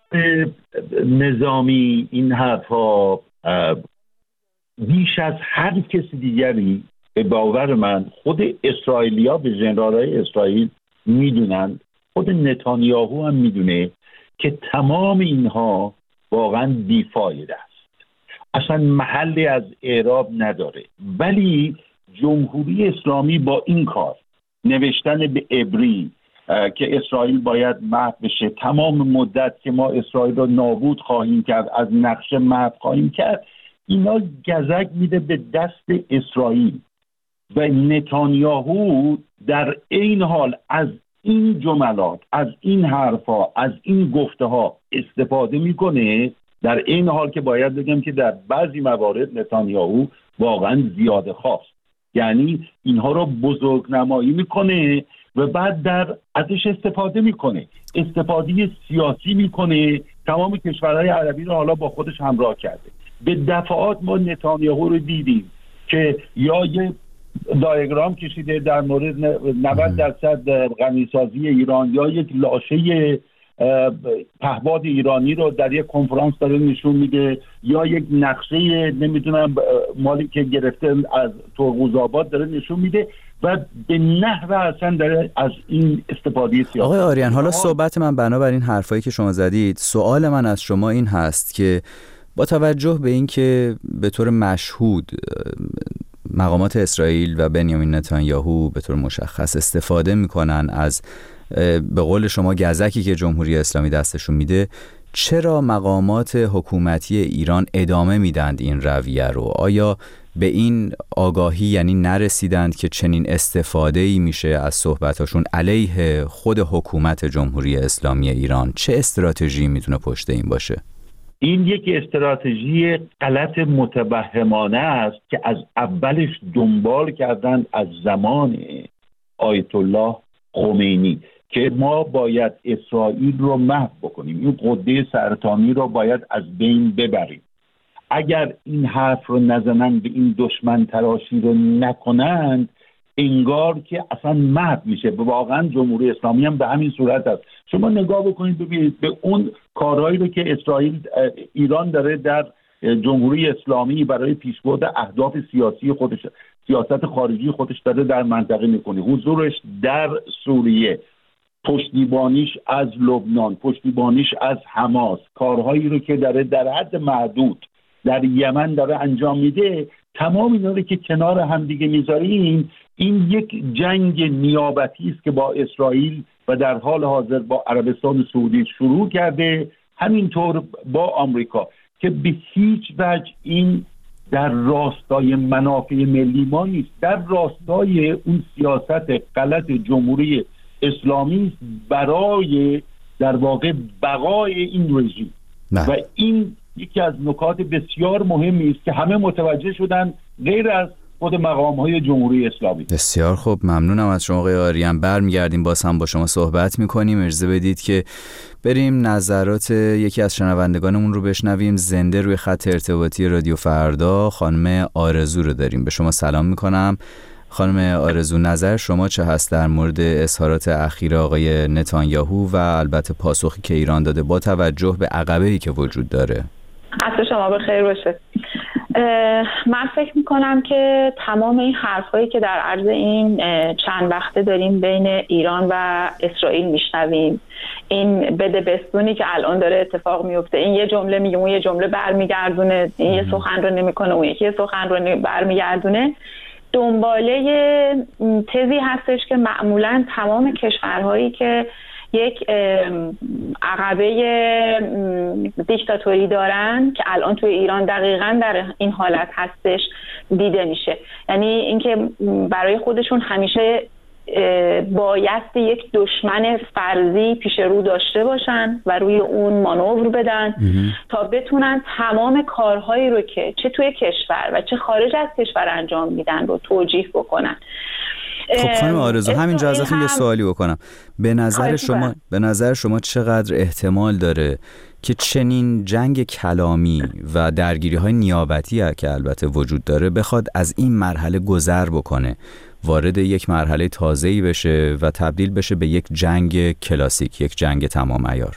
نظامی این حرف‌ها بیش از هر کسی دیگری به باور من خود اسرائیلیا به ژنرال‌های اسرائیل میدونند، خود نتانیاهو هم میدونه که تمام اینها واقعا بیفاید است، اصلا محلی از اعراب نداره. ولی جمهوری اسلامی با این کار نوشتن به عبری که اسرائیل باید محو بشه، تمام مدت که ما اسرائیل رو نابود خواهیم کرد، از نقشه محو خواهیم کرد، اینا گزک میده به دست اسرائیل و نتانیاهو در این حال از این جملات، از این حرفا، از این گفته ها استفاده میکنه، در این حال که باید بگم که در بعضی موارد نتانیاهو واقعا زیاده خواست، یعنی اینها رو بزرگ نمایی میکنه و بعد در ازش استفاده میکنه، استفاده سیاسی میکنه، تمام کشورهای عربی رو حالا با خودش همراه کرده. به دفعات ما نتانیاهو رو دیدیم که یا یه دایاگرام کشیده در مورد نود درصد غنیسازی ایران یا یک لاشه پهباد ایرانی رو در یک کنفرانس داره نشون میده یا یک نقشه نمیدونم مالی که گرفته از ترقوزآباد داره نشون میده و به نحو اصلا داره از این استفاده سیاسی. آقای آریان، حالا صحبت من بنابر این حرفایی که شما زدید، سوال من از شما این هست که با توجه به اینکه به طور مشهود مقامات اسرائیل و بنیامین نتانیاهو به طور مشخص استفاده میکنن از به قول شما گزکی که جمهوری اسلامی دستشون میده، چرا مقامات حکومتی ایران ادامه میدند این رویه رو؟ آیا به این آگاهی یعنی نرسیدند که چنین استفاده‌ای میشه از صحبتاشون علیه خود حکومت جمهوری اسلامی ایران؟ چه استراتژی میتونه پشت این باشه؟ این یک استراتژی غلط متوهمانه است که از اولش دنبال کردند از زمان آیت الله خمینی که ما باید اسرائیل رو محو بکنیم، این قده سرطانی رو باید از بین ببریم. اگر این حرف رو نزنن، به این دشمن تراشی رو نکنند، انگار که اصلا محو میشه. واقعا جمهوری اسلامی هم به همین صورت است. شما نگاه بکنید ببینید به اون کارهایی رو که اسرائیل ایران داره در جمهوری اسلامی برای پیشبرد اهداف سیاسی خودش، سیاست خارجی خودش داره در منطقه میکنه. حضورش در سوریه، پشتیبانیش از لبنان، پشتیبانیش از حماس، کارهایی رو که داره در حد محدود در یمن داره انجام میده، تمام اینا رو که کنار هم دیگه میذاریم، این یک جنگ نیابتی است که با اسرائیل و در حال حاضر با عربستان سعودی شروع کرده، همینطور با آمریکا، که به هیچ وجه این در راستای منافع ملی ما نیست، در راستای اون سیاست غلط جمهوری اسلامی است برای در واقع بقای این رژیم. و این یکی از نکات بسیار مهمی است که همه متوجه شدن، غیر از خود مقام‌های جمهوری اسلامی. بسیار خوب، ممنونم از شما آقای آریان. برمیگردیم باز هم با شما صحبت می‌کنیم. اجازه بدید که بریم نظرات یکی از شنوندگانمون رو بشنویم. زنده روی خط ارتباطی رادیو فردا خانم آرزو رو داریم. به شما سلام می‌کنم. خانم آرزو، نظر شما چه هست در مورد اظهارات اخیر آقای نتانیاهو و البته پاسخی که ایران داده با توجه به عقبه‌ای که وجود داره؟ عصر شما بخیر باشه. من فکر میکنم که تمام این حرفایی که در عرض این چند وقته داریم بین ایران و اسرائیل میشنویم، این بده بستونی که الان داره اتفاق میفته، این یه جمله میگه اون یه جمله برمیگردونه، این یه سخن رو نمیکنه اون یکی سخن رو برمیگردونه، دنباله تزی هستش که معمولا تمام کشورهایی که یک عقبه دیکتاتوری دارن که الان توی ایران دقیقاً در این حالت هستش دیده میشه. یعنی اینکه برای خودشون همیشه بایست یک دشمن فرضی پیش رو داشته باشن و روی اون مانور بدن تا بتونن تمام کارهایی رو که چه توی کشور و چه خارج از کشور انجام میدن رو توجیه بکنن. خب خانم آرزو، همینجا ازتون یه سوالی بکنم. به نظر شما به نظر شما چقدر احتمال داره که چنین جنگ کلامی و درگیری‌های نیابتی که البته وجود داره بخواد از این مرحله گذر بکنه، وارد یک مرحله تازه‌ای بشه و تبدیل بشه به یک جنگ کلاسیک، یک جنگ تمام عیار؟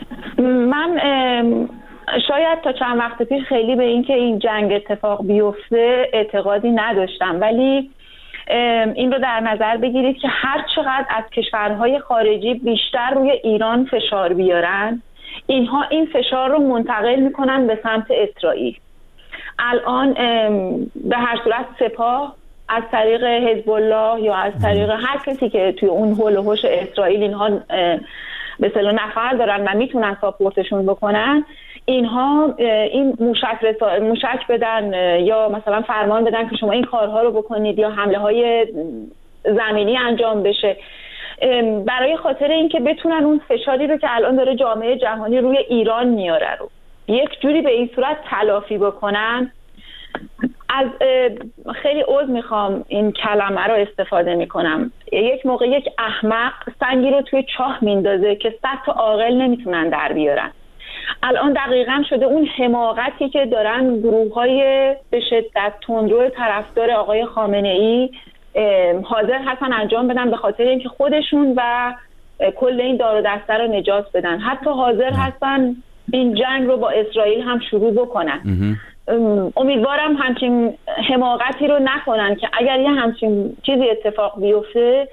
من شاید تا چند وقت پیش خیلی به این که این جنگ اتفاق بیفته اعتقادی نداشتم، ولی این رو در نظر بگیرید که هر چقدر از کشورهای خارجی بیشتر روی ایران فشار بیارن، اینها این فشار رو منتقل میکنن به سمت اسرائیل. الان به هر صورت سپاه از طریق حزب الله یا از طریق هر کسی که توی اون هول و هوش اسرائیل اینها به اصطلاح نفر دارن و میتونن ساپورتشون بکنن، اینها این موشک رسا... موشک بدن یا مثلا فرمان بدن که شما این کارها رو بکنید یا حمله های زمینی انجام بشه، برای خاطر اینکه بتونن اون فشاری رو که الان داره جامعه جهانی روی ایران میاره رو یک جوری به این صورت تلافی بکنن. از خیلی عذر میخوام این کلمه رو استفاده میکنم، یک موقع یک احمق سنگی رو توی چاه میندازه که صد تا عاقل نمیتونن در بیارن. الان دقیقاً شده اون حماقتی که دارن گروه‌های به شدت تندرو طرفدار آقای خامنه‌ای حاضر هستن انجام بدن به خاطر اینکه خودشون و کل این دار و دسته رو نجات بدن، حتی حاضر هستن این جنگ رو با اسرائیل هم شروع بکنن. امیدوارم همچین حماقتی رو نکنن که اگر یه همچین چیزی اتفاق بیفته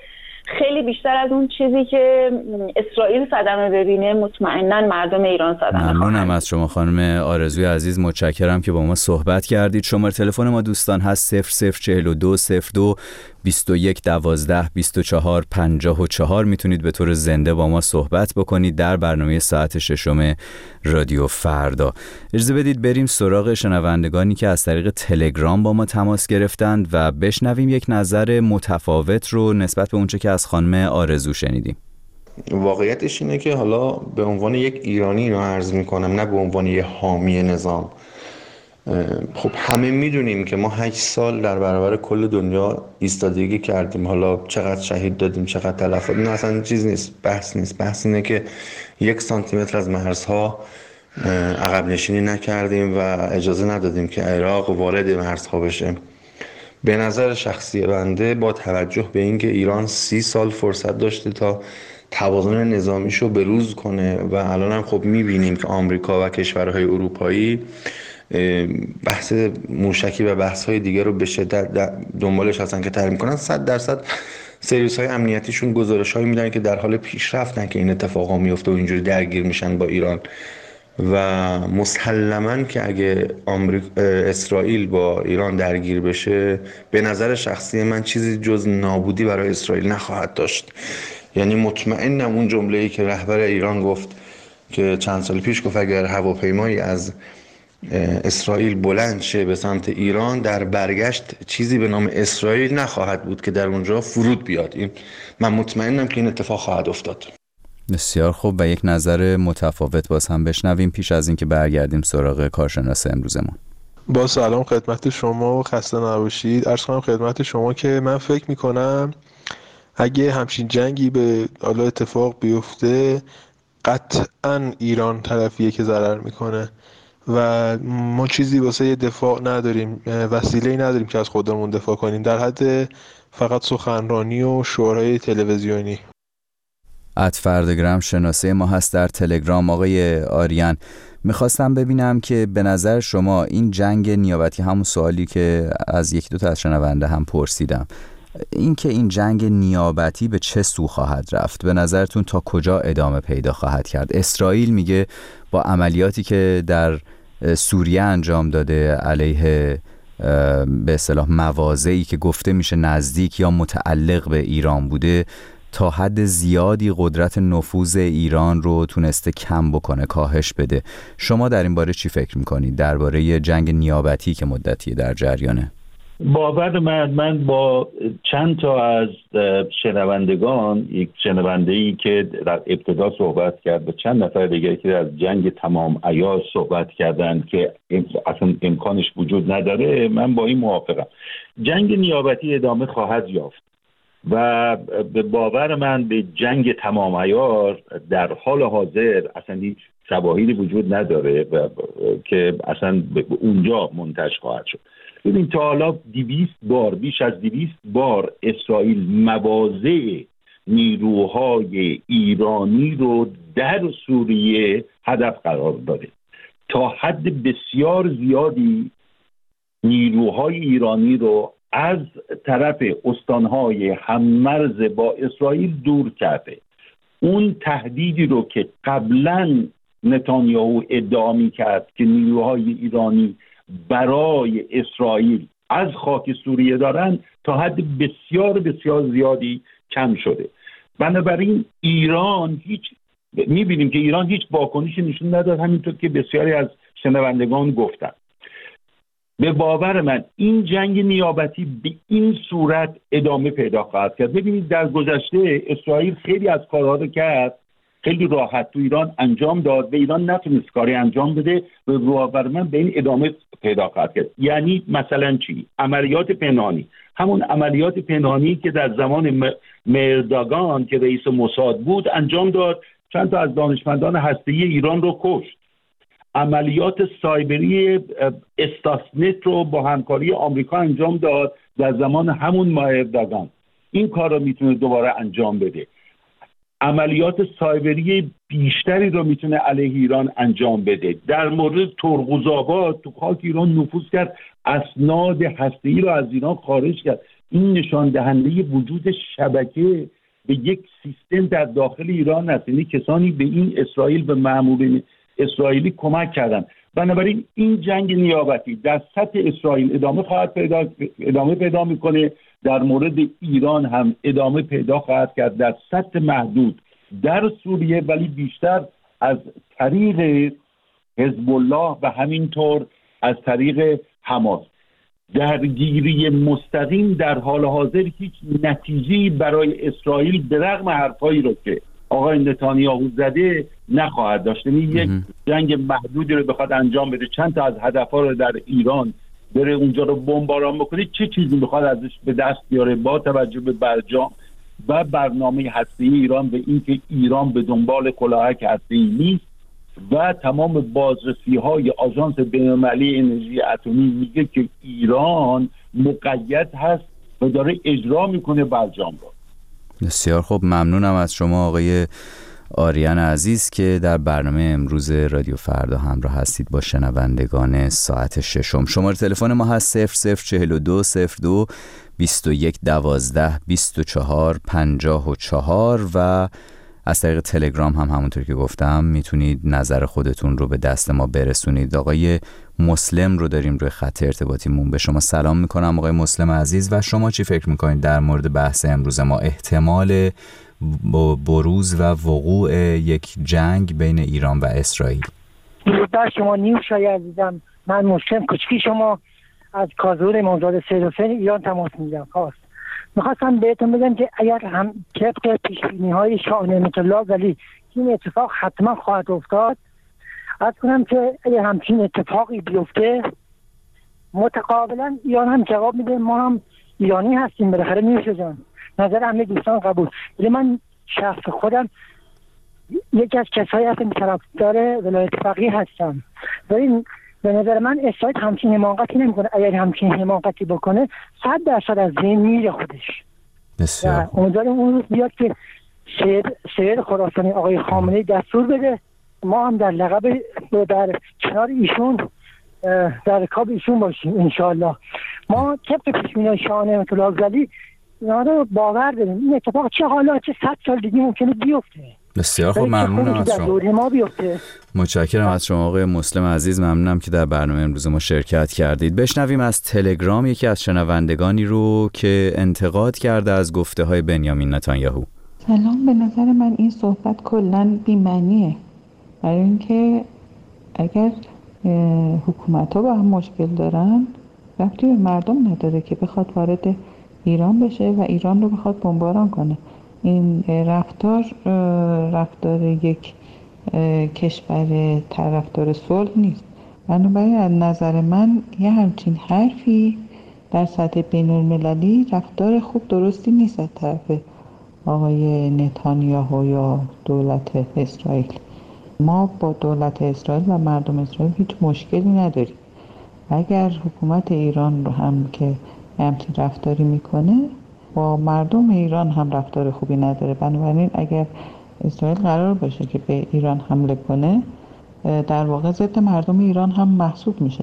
خیلی بیشتر از اون چیزی که اسرائیل صدمه ببینه مطمئنا مردم ایران صدمه. ممنونم از شما خانم آرزوی عزیز، متشکرم که با ما صحبت کردید. شماره تلفن ما دوستان هست صفر صفر چهل و دو صفر دو بیست و یک دوازده بیست و چهار پنجاه و چهار. میتونید به طور زنده با ما صحبت بکنید در برنامه ساعت ششم رادیو فردا. اجازه بدید بریم سراغ شنوندگانی که از طریق تلگرام با ما تماس گرفتند و بشنویم یک نظر متفاوت رو نسبت به اونچه که از خانم آرزو شنیدیم. واقعیتش اینه که حالا به عنوان یک ایرانی اینو عرض میکنم، نه به عنوان یک حامی نظام. خب همه میدونیم که ما هشت سال در برابر کل دنیا ایستادگی کردیم، حالا چقدر شهید دادیم، چقدر تلفات، نه اصلا چیز نیست، بحث نیست. بحث اینه که یک سانتی متر از مرزها عقب نشینی نکردیم و اجازه ندادیم که عراق وارد مرزها بشه. به نظر شخصی بنده با توجه به اینکه ایران سی سال فرصت داشته تا توازن نظامیشو بروز کنه و الان هم خب میبینیم که آمریکا و کشورهای اروپایی بحث موشکی و بحث‌های دیگه رو به شدت دنبالش هستن که تحریم کنن، صد درصد سرویس‌های امنیتیشون گزارش‌هایی میدن که در حال پیشرفتن که این اتفاقا میفته و اینجوری درگیر میشن با ایران. و مسلماً که اگه آمریکا اسرائیل با ایران درگیر بشه، به نظر شخصی من چیزی جز نابودی برای اسرائیل نخواهد داشت. یعنی مطمئنم اون جمله‌ای که رهبر ایران گفت که چند سال پیش گفت اگر هواپیمایی از اسرائیل بلند شه به سمت ایران، در برگشت چیزی به نام اسرائیل نخواهد بود که در اونجا فرود بیاد. این من مطمئنم که این اتفاق خواهد افتاد. بسیار خوب، و یک نظر متفاوت باز هم بشنویم پیش از اینکه برگردیم سراغ کارشناس امروزمون. با سلام خدمت شما و خسته نباشید. عرض کنم خدمت شما که من فکر میکنم اگه همچین جنگی به حالا اتفاق بیفته، قطعا ایران طرفیه که ضرر میکنه و ما چیزی واسه دفاع نداریم، وسیله‌ای نداریم که از خودمون دفاع کنیم، در حد فقط سخنرانی و شورای تلویزیونی. ادفردگرام شناسه ما هست در تلگرام. آقای آریان، میخواستم ببینم که به نظر شما این جنگ نیابتی، همون سوالی که از یک دو تا از شنونده هم پرسیدم، این که این جنگ نیابتی به چه سو خواهد رفت؟ به نظرتون تا کجا ادامه پیدا خواهد کرد؟ اسرائیل میگه با عملیاتی که در سوریه انجام داده علیه به اصطلاح مواضعی که گفته میشه نزدیک یا متعلق به ایران بوده، تا حد زیادی قدرت نفوذ ایران رو تونسته کم بکنه، کاهش بده. شما در این باره چی فکر میکنید درباره جنگ نیابتی که مدتی در جریانه؟ باور من من با چند تا از شنوندگان، یک شنونده‌ای که در ابتدا صحبت کرد و چند نفر دیگه که از جنگ تمام عیار صحبت کردن که اصلا امکانش وجود نداره، من با این موافقم. جنگ نیابتی ادامه خواهد یافت و به باور من به جنگ تمام عیار در حال حاضر اصلا هیچ شواهدی وجود نداره و که اصلا به اونجا منتج خواهد شد. ببین تا حالا دویست بار، بیش از دویست بار اسرائیل مواضع نیروهای ایرانی رو در سوریه هدف قرار داده. تا حد بسیار زیادی نیروهای ایرانی رو از طرف استانهای هممرز با اسرائیل دور کرده. اون تهدیدی رو که قبلا نتانیاهو ادعا می‌کرد که نیروهای ایرانی برای اسرائیل از خاک سوریه دارن، تا حد بسیار بسیار زیادی کم شده. بنابراین ایران هیچ می‌بینیم که ایران هیچ واکنشی نشون نداد، همینطور که بسیاری از شنوندگان گفتن. به باور من این جنگ نیابتی به این صورت ادامه پیدا خواهد کرد. ببینید در گذشته اسرائیل خیلی از کارها رو کرد، خیلی راحت تو ایران انجام داد و ایران نتونست کاری انجام بده و به باور من به این ادامه پیدا خواهد کرد. یعنی مثلا چی؟ عملیات پنهانی، همون عملیات پنهانی که در زمان مرداگان که رئیس موساد بود انجام داد، چند تا از دانشمندان هسته‌ای ایران رو کشت. عملیات سایبری استاسنت رو با همکاری آمریکا انجام داد در زمان همون مرداگان. این کار رو میتونه دوباره انجام بده. عملیات سایبری بیشتری رو میتونه علیه ایران انجام بده. در مورد ترقوزآباد تو خاک ایران نفوذ کرد، اسناد هسته‌ای رو از ایران خارج کرد. این نشان دهنده وجود شبکه به یک سیستم در داخل ایران است. یعنی کسانی به این اسرائیل، به مامورین اسرائیلی کمک کردن. بنابراین این جنگ نیابتی در سطح اسرائیل ادامه خواهد پیدا ادامه پیدا میکنه، در مورد ایران هم ادامه پیدا خواهد کرد در سطح محدود در سوریه، ولی بیشتر از طریق حزب الله و همینطور از طریق حماس. درگیری مستقیم در حال حاضر هیچ نتیجه‌ای برای اسرائیل به رغم حرفایی رو که آقای نتانیاهو زده نخواهد داشت. یعنی یک جنگ محدودی رو بخواد انجام بده، چند تا از هدفها رو در ایران بره اونجا رو بمباران بکنه، چه چیزی بخواد ازش به دست بیاره با توجه به برجام و برنامه هسته‌ای ایران و اینکه ایران به دنبال کلاهک هسته‌ای نیست و تمام بازرسی‌های آژانس بین‌المللی انرژی اتمی میگه که ایران مقید هست و داره اجرا میکنه برجام رو. بسیار خوب، ممنونم از شما آقای آریان عزیز که در برنامه امروز رادیو فردا همراه هستید با شنوندگان ساعت ششم. شماره تلفن ما هست صفر صفر چهل و دو صفر دو بیست و یک دوازده بیست و چهار پنجاه و چهار و از طریق تلگرام هم همونطور که گفتم میتونید نظر خودتون رو به دست ما برسونید. آقای مسلم رو داریم روی خط ارتباطیمون. به شما سلام میکنم آقای مسلم عزیز، و شما چی فکر میکنید در مورد بحث امروز ما، احتمال بروز و وقوع یک جنگ بین ایران و اسرائیل؟ در شما نیوشای عزیزم، من مسلم کوچکی شما از کازور امامزاده سید حسین ایران تماس میگیرم. خواست میخواستم بهتون بگم که اگر هم طبق پیشبینی های شاه نعمت الله ولی این اتفاق حتما خواهد افتاد، از کنم که اگر همچین اتفاقی بیفته متقابلا ایران هم جواب میده ما هم ایرانی هستیم بالاخره. میشه جان نظر همه دوستان قبول. ولی من شخص خودم یکی از کسایی هستم طرفدار ولایت فقیه هستم، ولی به نظر من اسرائیل همچین حماقتی نمیکنه. اگر همچین حماقتی بکنه صد درصد از بین میره خودش. بسیار امیدوارم اون روز بیاد که سید سید خراسانی آقای خامنه‌ای دستور بده ما هم در لقب در کنار ایشون در رکاب ایشون باشیم انشاءالله. ما طبق پیشبینی شاه نعمت الله ولی اینا رو باور داریم این اتفاق چه حالا چه صد سال دیگه ممکنه بیفته. بسیار خوب، ممنونم از شما. ما بیفته. متشکرم از شما آقای مسلم عزیز، ممنونم که در برنامه امروز ما شرکت کردید. بشنویم از تلگرام یکی از شنوندگانی رو که انتقاد کرده از گفته های بنیامین نتانیاهو. سلام، به نظر من این صحبت کلاً بی‌معنیه، برای اینکه اگر حکومت ها با هم مشکل دارن ربطی به مردم نداره که بخواد وارد ایران بشه و ایران رو بخواد بمباران کنه. این رفتار رفتار یک کشور طرفدار صلح نیست. بنابراین از نظر من یه همچین حرفی در سطح بین المللی رفتار خوب درستی نیست از طرف آقای نتانیاهو یا دولت اسرائیل. ما با دولت اسرائیل و مردم اسرائیل هیچ مشکلی نداریم. اگر حکومت ایران رو هم که همچین رفتاری میکنه با مردم ایران هم رفتار خوبی نداره. بنابراین اگر اسرائیل قرار باشه که به ایران حمله کنه در واقع ضد مردم ایران هم محسوب میشه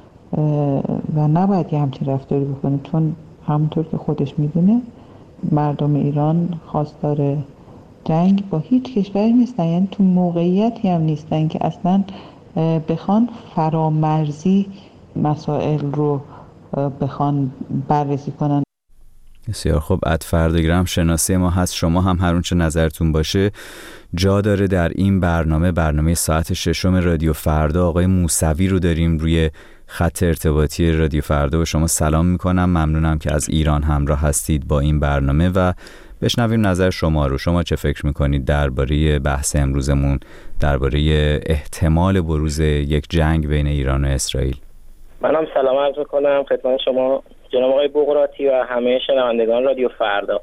و نباید یه همچین رفتاری بکنه، چون همونطور که خودش میدونه مردم ایران خواستار جنگ با هیچ کشوری نیستن، یعنی تو موقعیتی هم نیستن که اصلا بخوان فرامرزی مسائل رو بخوان بررسی کنن. بسیار خوب، اد فرداگرام شناسی ما هست. شما هم هر اونچه نظرتون باشه جا داره در این برنامه، برنامه ساعت ششم رادیو فردا. آقای موسوی رو داریم روی خط ارتباطی رادیو فردا و شما سلام میکنم. ممنونم که از ایران همراه هستید با این برنامه و بشنویم نظر شما رو. شما چه فکر میکنید درباره بحث امروزمون، درباره احتمال بروز یک جنگ بین ایران و اسرائیل؟ منم سلام عرض میکنم خدمت شما جناب آقای بقراتی و همه شنوندگان رادیو فردا.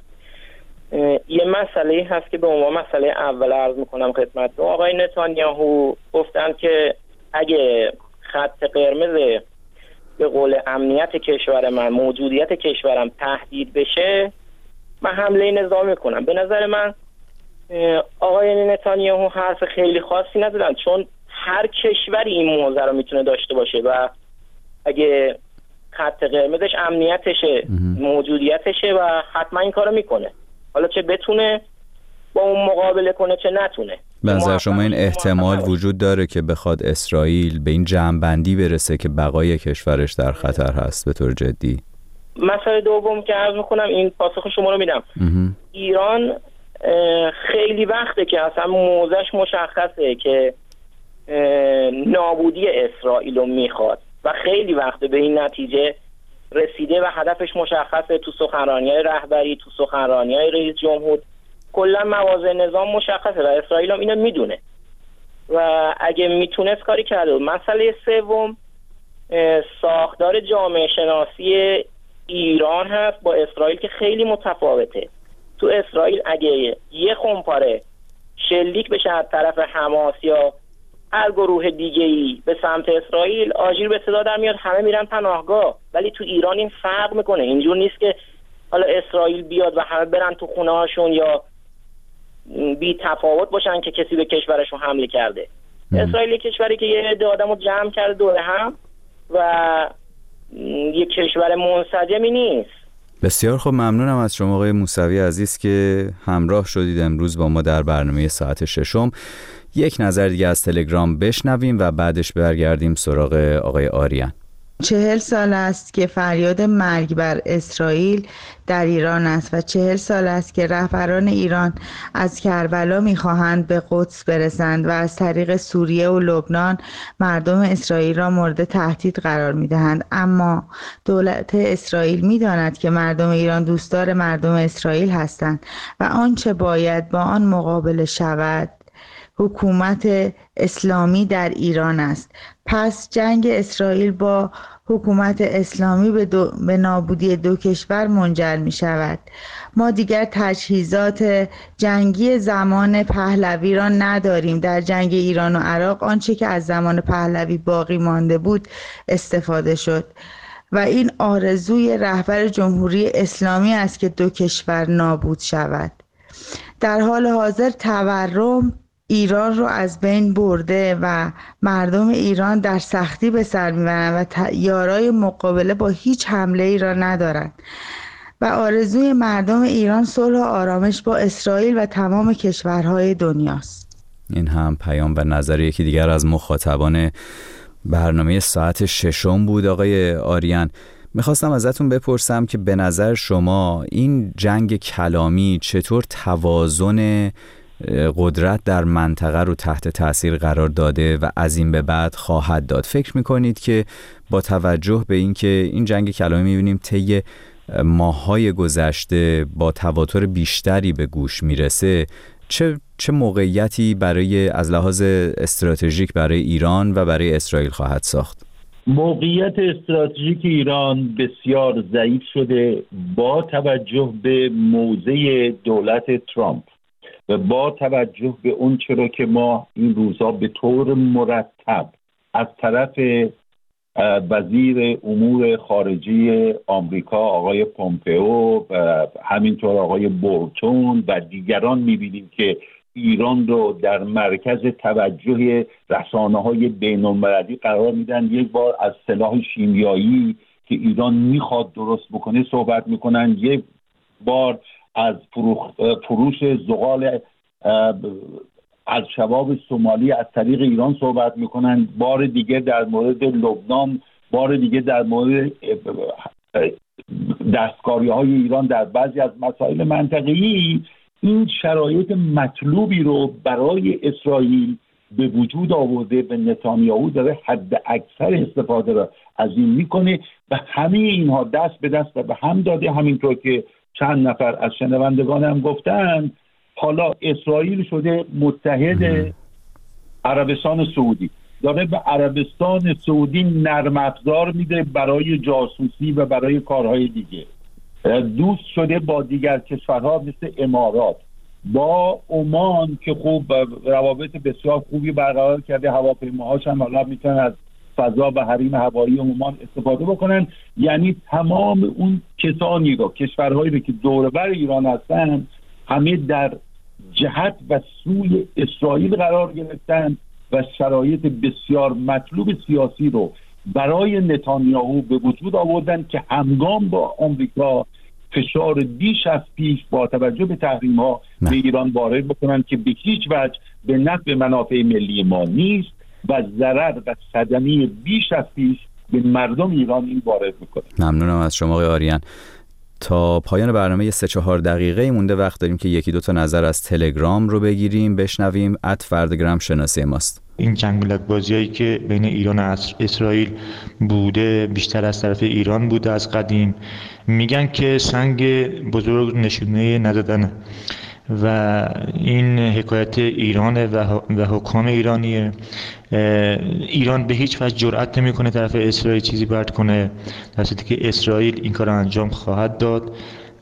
یه مسئله هست که به عنوان مسئله اول عرض میکنم خدمتتون. آقای نتانیاهو گفتن که اگه خط قرمز به قول امنیت کشور من، موجودیت کشورم تهدید بشه، من حمله نظامی کنم. به نظر من آقای نتانیاهو حرف خیلی خاصی ندادن، چون هر کشوری این موضوع رو میتونه داشته باشه و اگه خط قرمزش امنیتشه، موجودیتشه و حتما این کارو میکنه. حالا چه بتونه با اون مقابله کنه چه نتونه. به نظر شما این احتمال وجود داره که بخواد اسرائیل به این جمع‌بندی برسه که بقای کشورش در خطر هست به طور جدی؟ مسئله دوم که عرض میکنم این پاسخ شما رو میدم. ایران خیلی وقته که اصلا موضعش مشخصه که نابودی اسرائیل رو میخواد و خیلی وقته به این نتیجه رسیده و هدفش مشخصه. تو سخنرانی‌های رهبری، تو سخنرانی‌های رئیس جمهور، کلا مواضع نظام مشخصه و اسرائیل هم اینو میدونه و اگه میتونست کاری کرده. مسئله سوم ساختار جامعه شناسی ایران هست با اسرائیل که خیلی متفاوته. تو اسرائیل اگه یه خمپاره شلیک بشه از طرف حماس یا هر گروه دیگه‌ای به سمت اسرائیل، آژیر به صدا در میاد، همه میرن پناهگاه. ولی تو ایران این فرق میکنه. اینجور نیست که حالا اسرائیل بیاد و همه برن تو خونه هاشون یا بی تفاوت باشن که کسی به کشورشون حمله کرده. ام. اسرائیل یک کشوری که یه عده آدمو جمع کرده دور هم و یک کشور منسجمی نیست. بسیار خوب، ممنونم از شما آقای موسوی عزیز که همراه شدید امروز با ما در برنامه ساعت ششم. یک نظر دیگه از تلگرام بشنویم و بعدش برگردیم سراغ آقای آریان. چهل سال است که فریاد مرگ بر اسرائیل در ایران است و چهل سال است که رهبران ایران از کربلا می‌خواهند به قدس برسند و از طریق سوریه و لبنان مردم اسرائیل را مورد تهدید قرار می‌دهند. اما دولت اسرائیل می‌داند که مردم ایران دوستدار مردم اسرائیل هستند و آنچه باید با آن مقابله شود حکومت اسلامی در ایران است. پس جنگ اسرائیل با حکومت اسلامی به, دو، به نابودی دو کشور منجر می شود. ما دیگر تجهیزات جنگی زمان پهلوی را نداریم. در جنگ ایران و عراق آنچه که از زمان پهلوی باقی مانده بود استفاده شد و این آرزوی رهبر جمهوری اسلامی است که دو کشور نابود شود. در حال حاضر تورم ایران رو از بین برده و مردم ایران در سختی به سر میبرند و یارای مقابله با هیچ حمله ای را ندارند و آرزوی مردم ایران صلح و آرامش با اسرائیل و تمام کشورهای دنیاست. این هم پیام و نظر یکی دیگر از مخاطبان برنامه ساعت ششم بود. آقای آریان، میخواستم ازتون بپرسم که به نظر شما این جنگ کلامی چطور توازن قدرت در منطقه رو تحت تاثیر قرار داده و از این به بعد خواهد داد؟ فکر میکنید که با توجه به اینکه این جنگ کلامی میبینیم طی ماه‌های گذشته با تواتر بیشتری به گوش میرسه، چه چه موقعیتی برای از لحاظ استراتژیک برای ایران و برای اسرائیل خواهد ساخت؟ موقعیت استراتژیک ایران بسیار ضعیف شده با توجه به موضع دولت ترامپ و با توجه به اون چرا که ما این روزها به طور مرتب از طرف وزیر امور خارجه آمریکا آقای پومپئو و همینطور آقای بولتون و دیگران می‌بینیم که ایران رو در مرکز توجه رسانه‌های بین‌المللی قرار میدن. یک بار از سلاح شیمیایی که ایران میخواد درست بکنه صحبت میکنن، یک بار از فروش زغال از شباب سومالی از طریق ایران صحبت میکنن، بار دیگه در مورد لبنان، بار دیگه در مورد دستکاری‌های ایران در بعضی از مسائل منطقه‌ای. این شرایط مطلوبی رو برای اسرائیل به وجود آورده و نتانیاهو داره حد اکثر استفاده را از این میکنه و همه اینها دست به دست به هم داده. همینطور که چند نفر از شنوندگان هم گفتن، حالا اسرائیل شده متحد عربستان سعودی، داره به عربستان سعودی نرم افزار میده برای جاسوسی و برای کارهای دیگه. دوست شده با دیگر کشورها مثل امارات، با عمان که خوب روابط بسیار خوبی برقرار کرده، هواپیماهاش هم حالا میتونن از فضا و حریم هوایی عمان استفاده بکنن. یعنی تمام اون کسانی رو، کشورهایی رو که دور بر ایران هستن، همه در جهت و سوی اسرائیل قرار گرفتن و شرایط بسیار مطلوب سیاسی رو برای نتانیاهو به وجود آوردن که همگام با آمریکا فشار بیش از پیش با توجه به تحریم ها به ایران وارد بکنن که به هیچ وجه به نفع منافع ملی ما نیست و ضرر و صدمه بیش از پیش به مردم ایران این وارد میکنه. ممنونم از شما آقای آریان. تا پایان برنامه سه چهار دقیقه مونده وقت داریم که یکی دو تا نظر از تلگرام رو بگیریم بشنویم. ات فردگرام شناسی ماست. این جنگولک بازیایی که بین ایران و اسرائیل بوده بیشتر از طرف ایران بوده از قدیم. میگن که سنگ بزرگ نشونه ندادنه و این حکایت ایرانه و حکام ایرانیه. ایران به هیچ وجه جرئت نمیکنه طرف اسرائیل چیزی برد کنه، در صورتی که اسرائیل این کار رو انجام خواهد داد.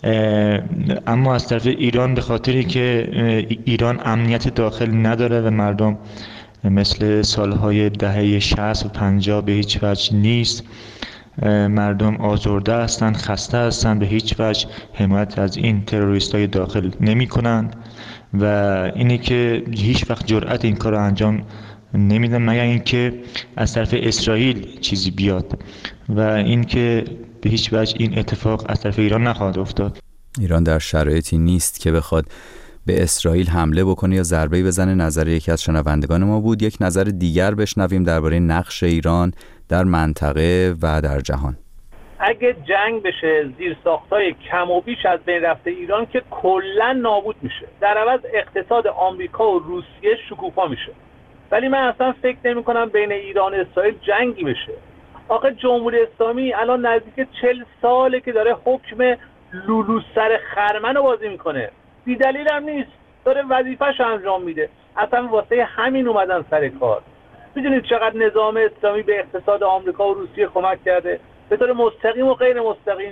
اما از طرف ایران به خاطری که ایران امنیت داخل نداره و مردم مثل سالهای دهه شصت و پنجاه به هیچ وجه نیست، مردم آزرده هستند، خسته هستند، به هیچ وجه حمایت از این تروریستای داخل نمی کنند و اینه که هیچ وقت جرأت این کار رو انجام نمیدن مگر اینکه از طرف اسرائیل چیزی بیاد و اینکه به هیچ وجه این اتفاق از طرف ایران نخواهد افتاد. ایران در شرایطی نیست که بخواد به اسرائیل حمله بکنه یا ضربه‌ای بزنه. نظر یکی از شنوندگان ما بود. یک نظر دیگر بشنویم درباره نقش ایران در منطقه و در جهان. اگه جنگ بشه زیرساخت‌های کم و بیش از بین رفته ایران که کلاً نابود میشه، در عوض اقتصاد آمریکا و روسیه شکوفا میشه. ولی من اصلا فکر نمی‌کنم بین ایران و اسرائیل جنگی بشه. آخه جمهوری اسلامی الان نزدیک چهل ساله که داره حکم لولو سر خرمن رو بازی میکنه، بی دلیل هم نیست، داره وظیفه‌ش انجام میده. اصلا واسه همین اومدن سر کار. میدونید چقدر نظام اسلامی به اقتصاد آمریکا و روسیه کمک کرده به طور مستقیم و غیر مستقیم؟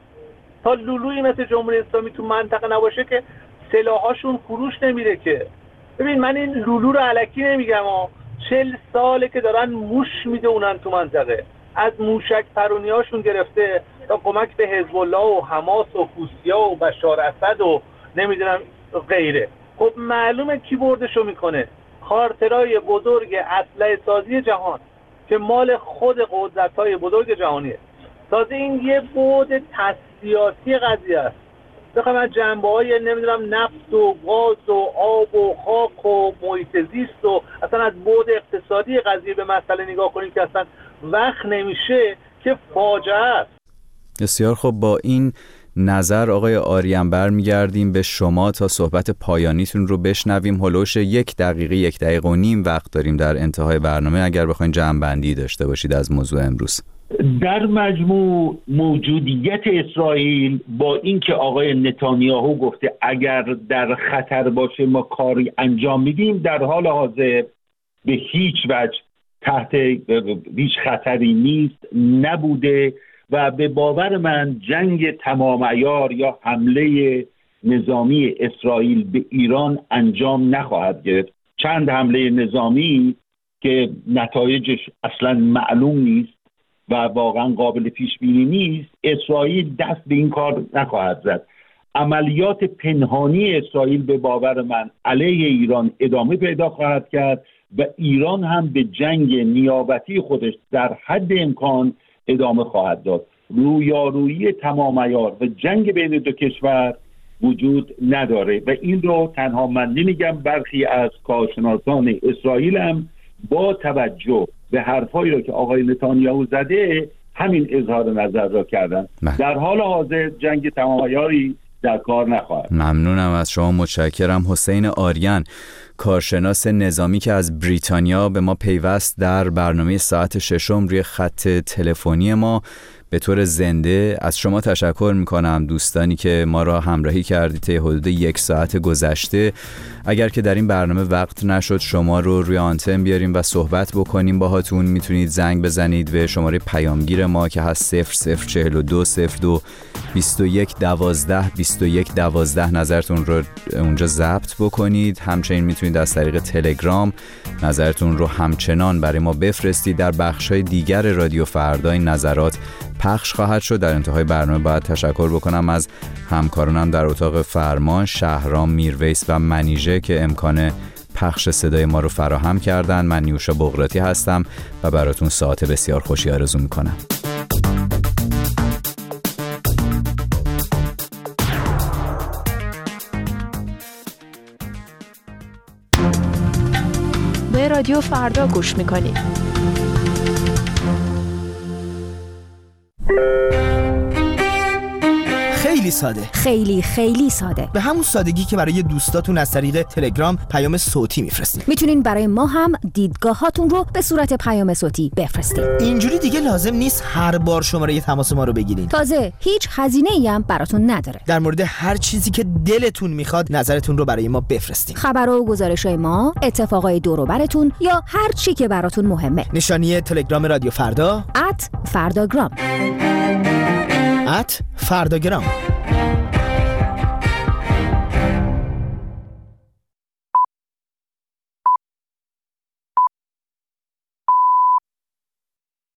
تا لولویی مثل جمهوری اسلامی تو منطقه نباشه که سلاحاشون فروش نمیره که. ببین من این لولو رو الکی نمیگم ها، چهل ساله که دارن موش میدونن تو منطقه، از موشک پرونیاشون گرفته تا کمک به حزب الله و حماس و حوثی‌ها و بشار اسد و نمیدونم غیره. خب معلومه کی بردشو میکنه؟ کارترای بزرگ اسلحه سازی جهان که مال خود قدرت‌های بزرگ جهانیه. تازه این یه بعد تسلیحاتی قضیه است. بخوام از جنبه‌های نمیدونم نفت و گاز و آب و خاک و محیط زیست و اصلا از بعد اقتصادی قضیه به مسئله نگاه کنیم که اصلا وقت نمیشه که فاجعه است. بسیار خب، با این نظر آقای آریان برمیگردیم به شما تا صحبت پایانیتون رو بشنویم. هلوش یک دقیقه یک دقیقه و نیم وقت داریم در انتهای برنامه اگر بخواین جمع‌بندی داشته باشید از موضوع امروز. در مجموع موجودیت اسرائیل با اینکه آقای نتانیاهو گفته اگر در خطر باشه ما کاری انجام میدیم، در حال حاضر به هیچ وجه تحت هیچ خطری نیست، نبوده و به باور من جنگ تمام عیار یا حمله نظامی اسرائیل به ایران انجام نخواهد گرفت. چند حمله نظامی که نتایجش اصلا معلوم نیست و واقعا قابل پیش بینی نیست، اسرائیل دست به این کار نخواهد زد. عملیات پنهانی اسرائیل به باور من علیه ایران ادامه پیدا خواهد کرد و ایران هم به جنگ نیابتی خودش در حد امکان ادامه خواهد داد. رویارویی تمام عیار و جنگ بین دو کشور وجود نداره و این رو تنها من نمیگم، برخی از کارشناسان اسرائیل هم با توجه به حرفایی رو که آقای نتانیاهو زده همین اظهار نظر را کردن. در حال حاضر جنگ تمام عیاری در کار نخواهد. ممنونم از شما، متشکرم. حسین آریان، کارشناس نظامی که از بریتانیا به ما پیوست در برنامه ساعت ششم روی خط تلفنی ما به طور زنده. از شما تشکر میکنم دوستانی که ما را همراهی کردید طی حدود یک ساعت گذشته. اگر که در این برنامه وقت نشد شما رو روی آنتن بیاریم و صحبت بکنیم باهاتون، میتونید زنگ بزنید به شماره پیامگیر ما که هست صفر صفر چهل و دو صفر دو بیست و یک دوازده بیست و یک دوازده. نظرتون رو اونجا ضبط بکنید. همچنین میتونید از طریق تلگرام نظرتون رو همچنان برای ما بفرستید. در بخش‌های دیگر رادیو فردا این نظرات پخش خواهد شد. در انتهای برنامه باید تشکر بکنم از همکارانم در اتاق فرمان، شهرام، میرویس و منیژه که امکان پخش صدای ما رو فراهم کردن. من نیوشا بغراتی هستم و براتون ساعت بسیار خوشی آرزو میکنم. رادیو فردا گوش میکنید. خیلی ساده، خیلی خیلی ساده، به همون سادگی که برای دوستاتون از طریق تلگرام پیام صوتی میفرستید. میتونین برای ما هم دیدگاهاتون رو به صورت پیام صوتی بفرستید. اینجوری دیگه لازم نیست هر بار شماره تماس ما رو بگیرین. تازه هیچ هزینه‌ای هم براتون نداره. در مورد هر چیزی که دلتون میخواد نظرتون رو برای ما بفرستید. خبرها و گزارش‌های ما، اتفاقای دور و براتون یا هر چی که براتون مهمه. نشانی تلگرام رادیو فردا ات فرداگرام ات فرداگرام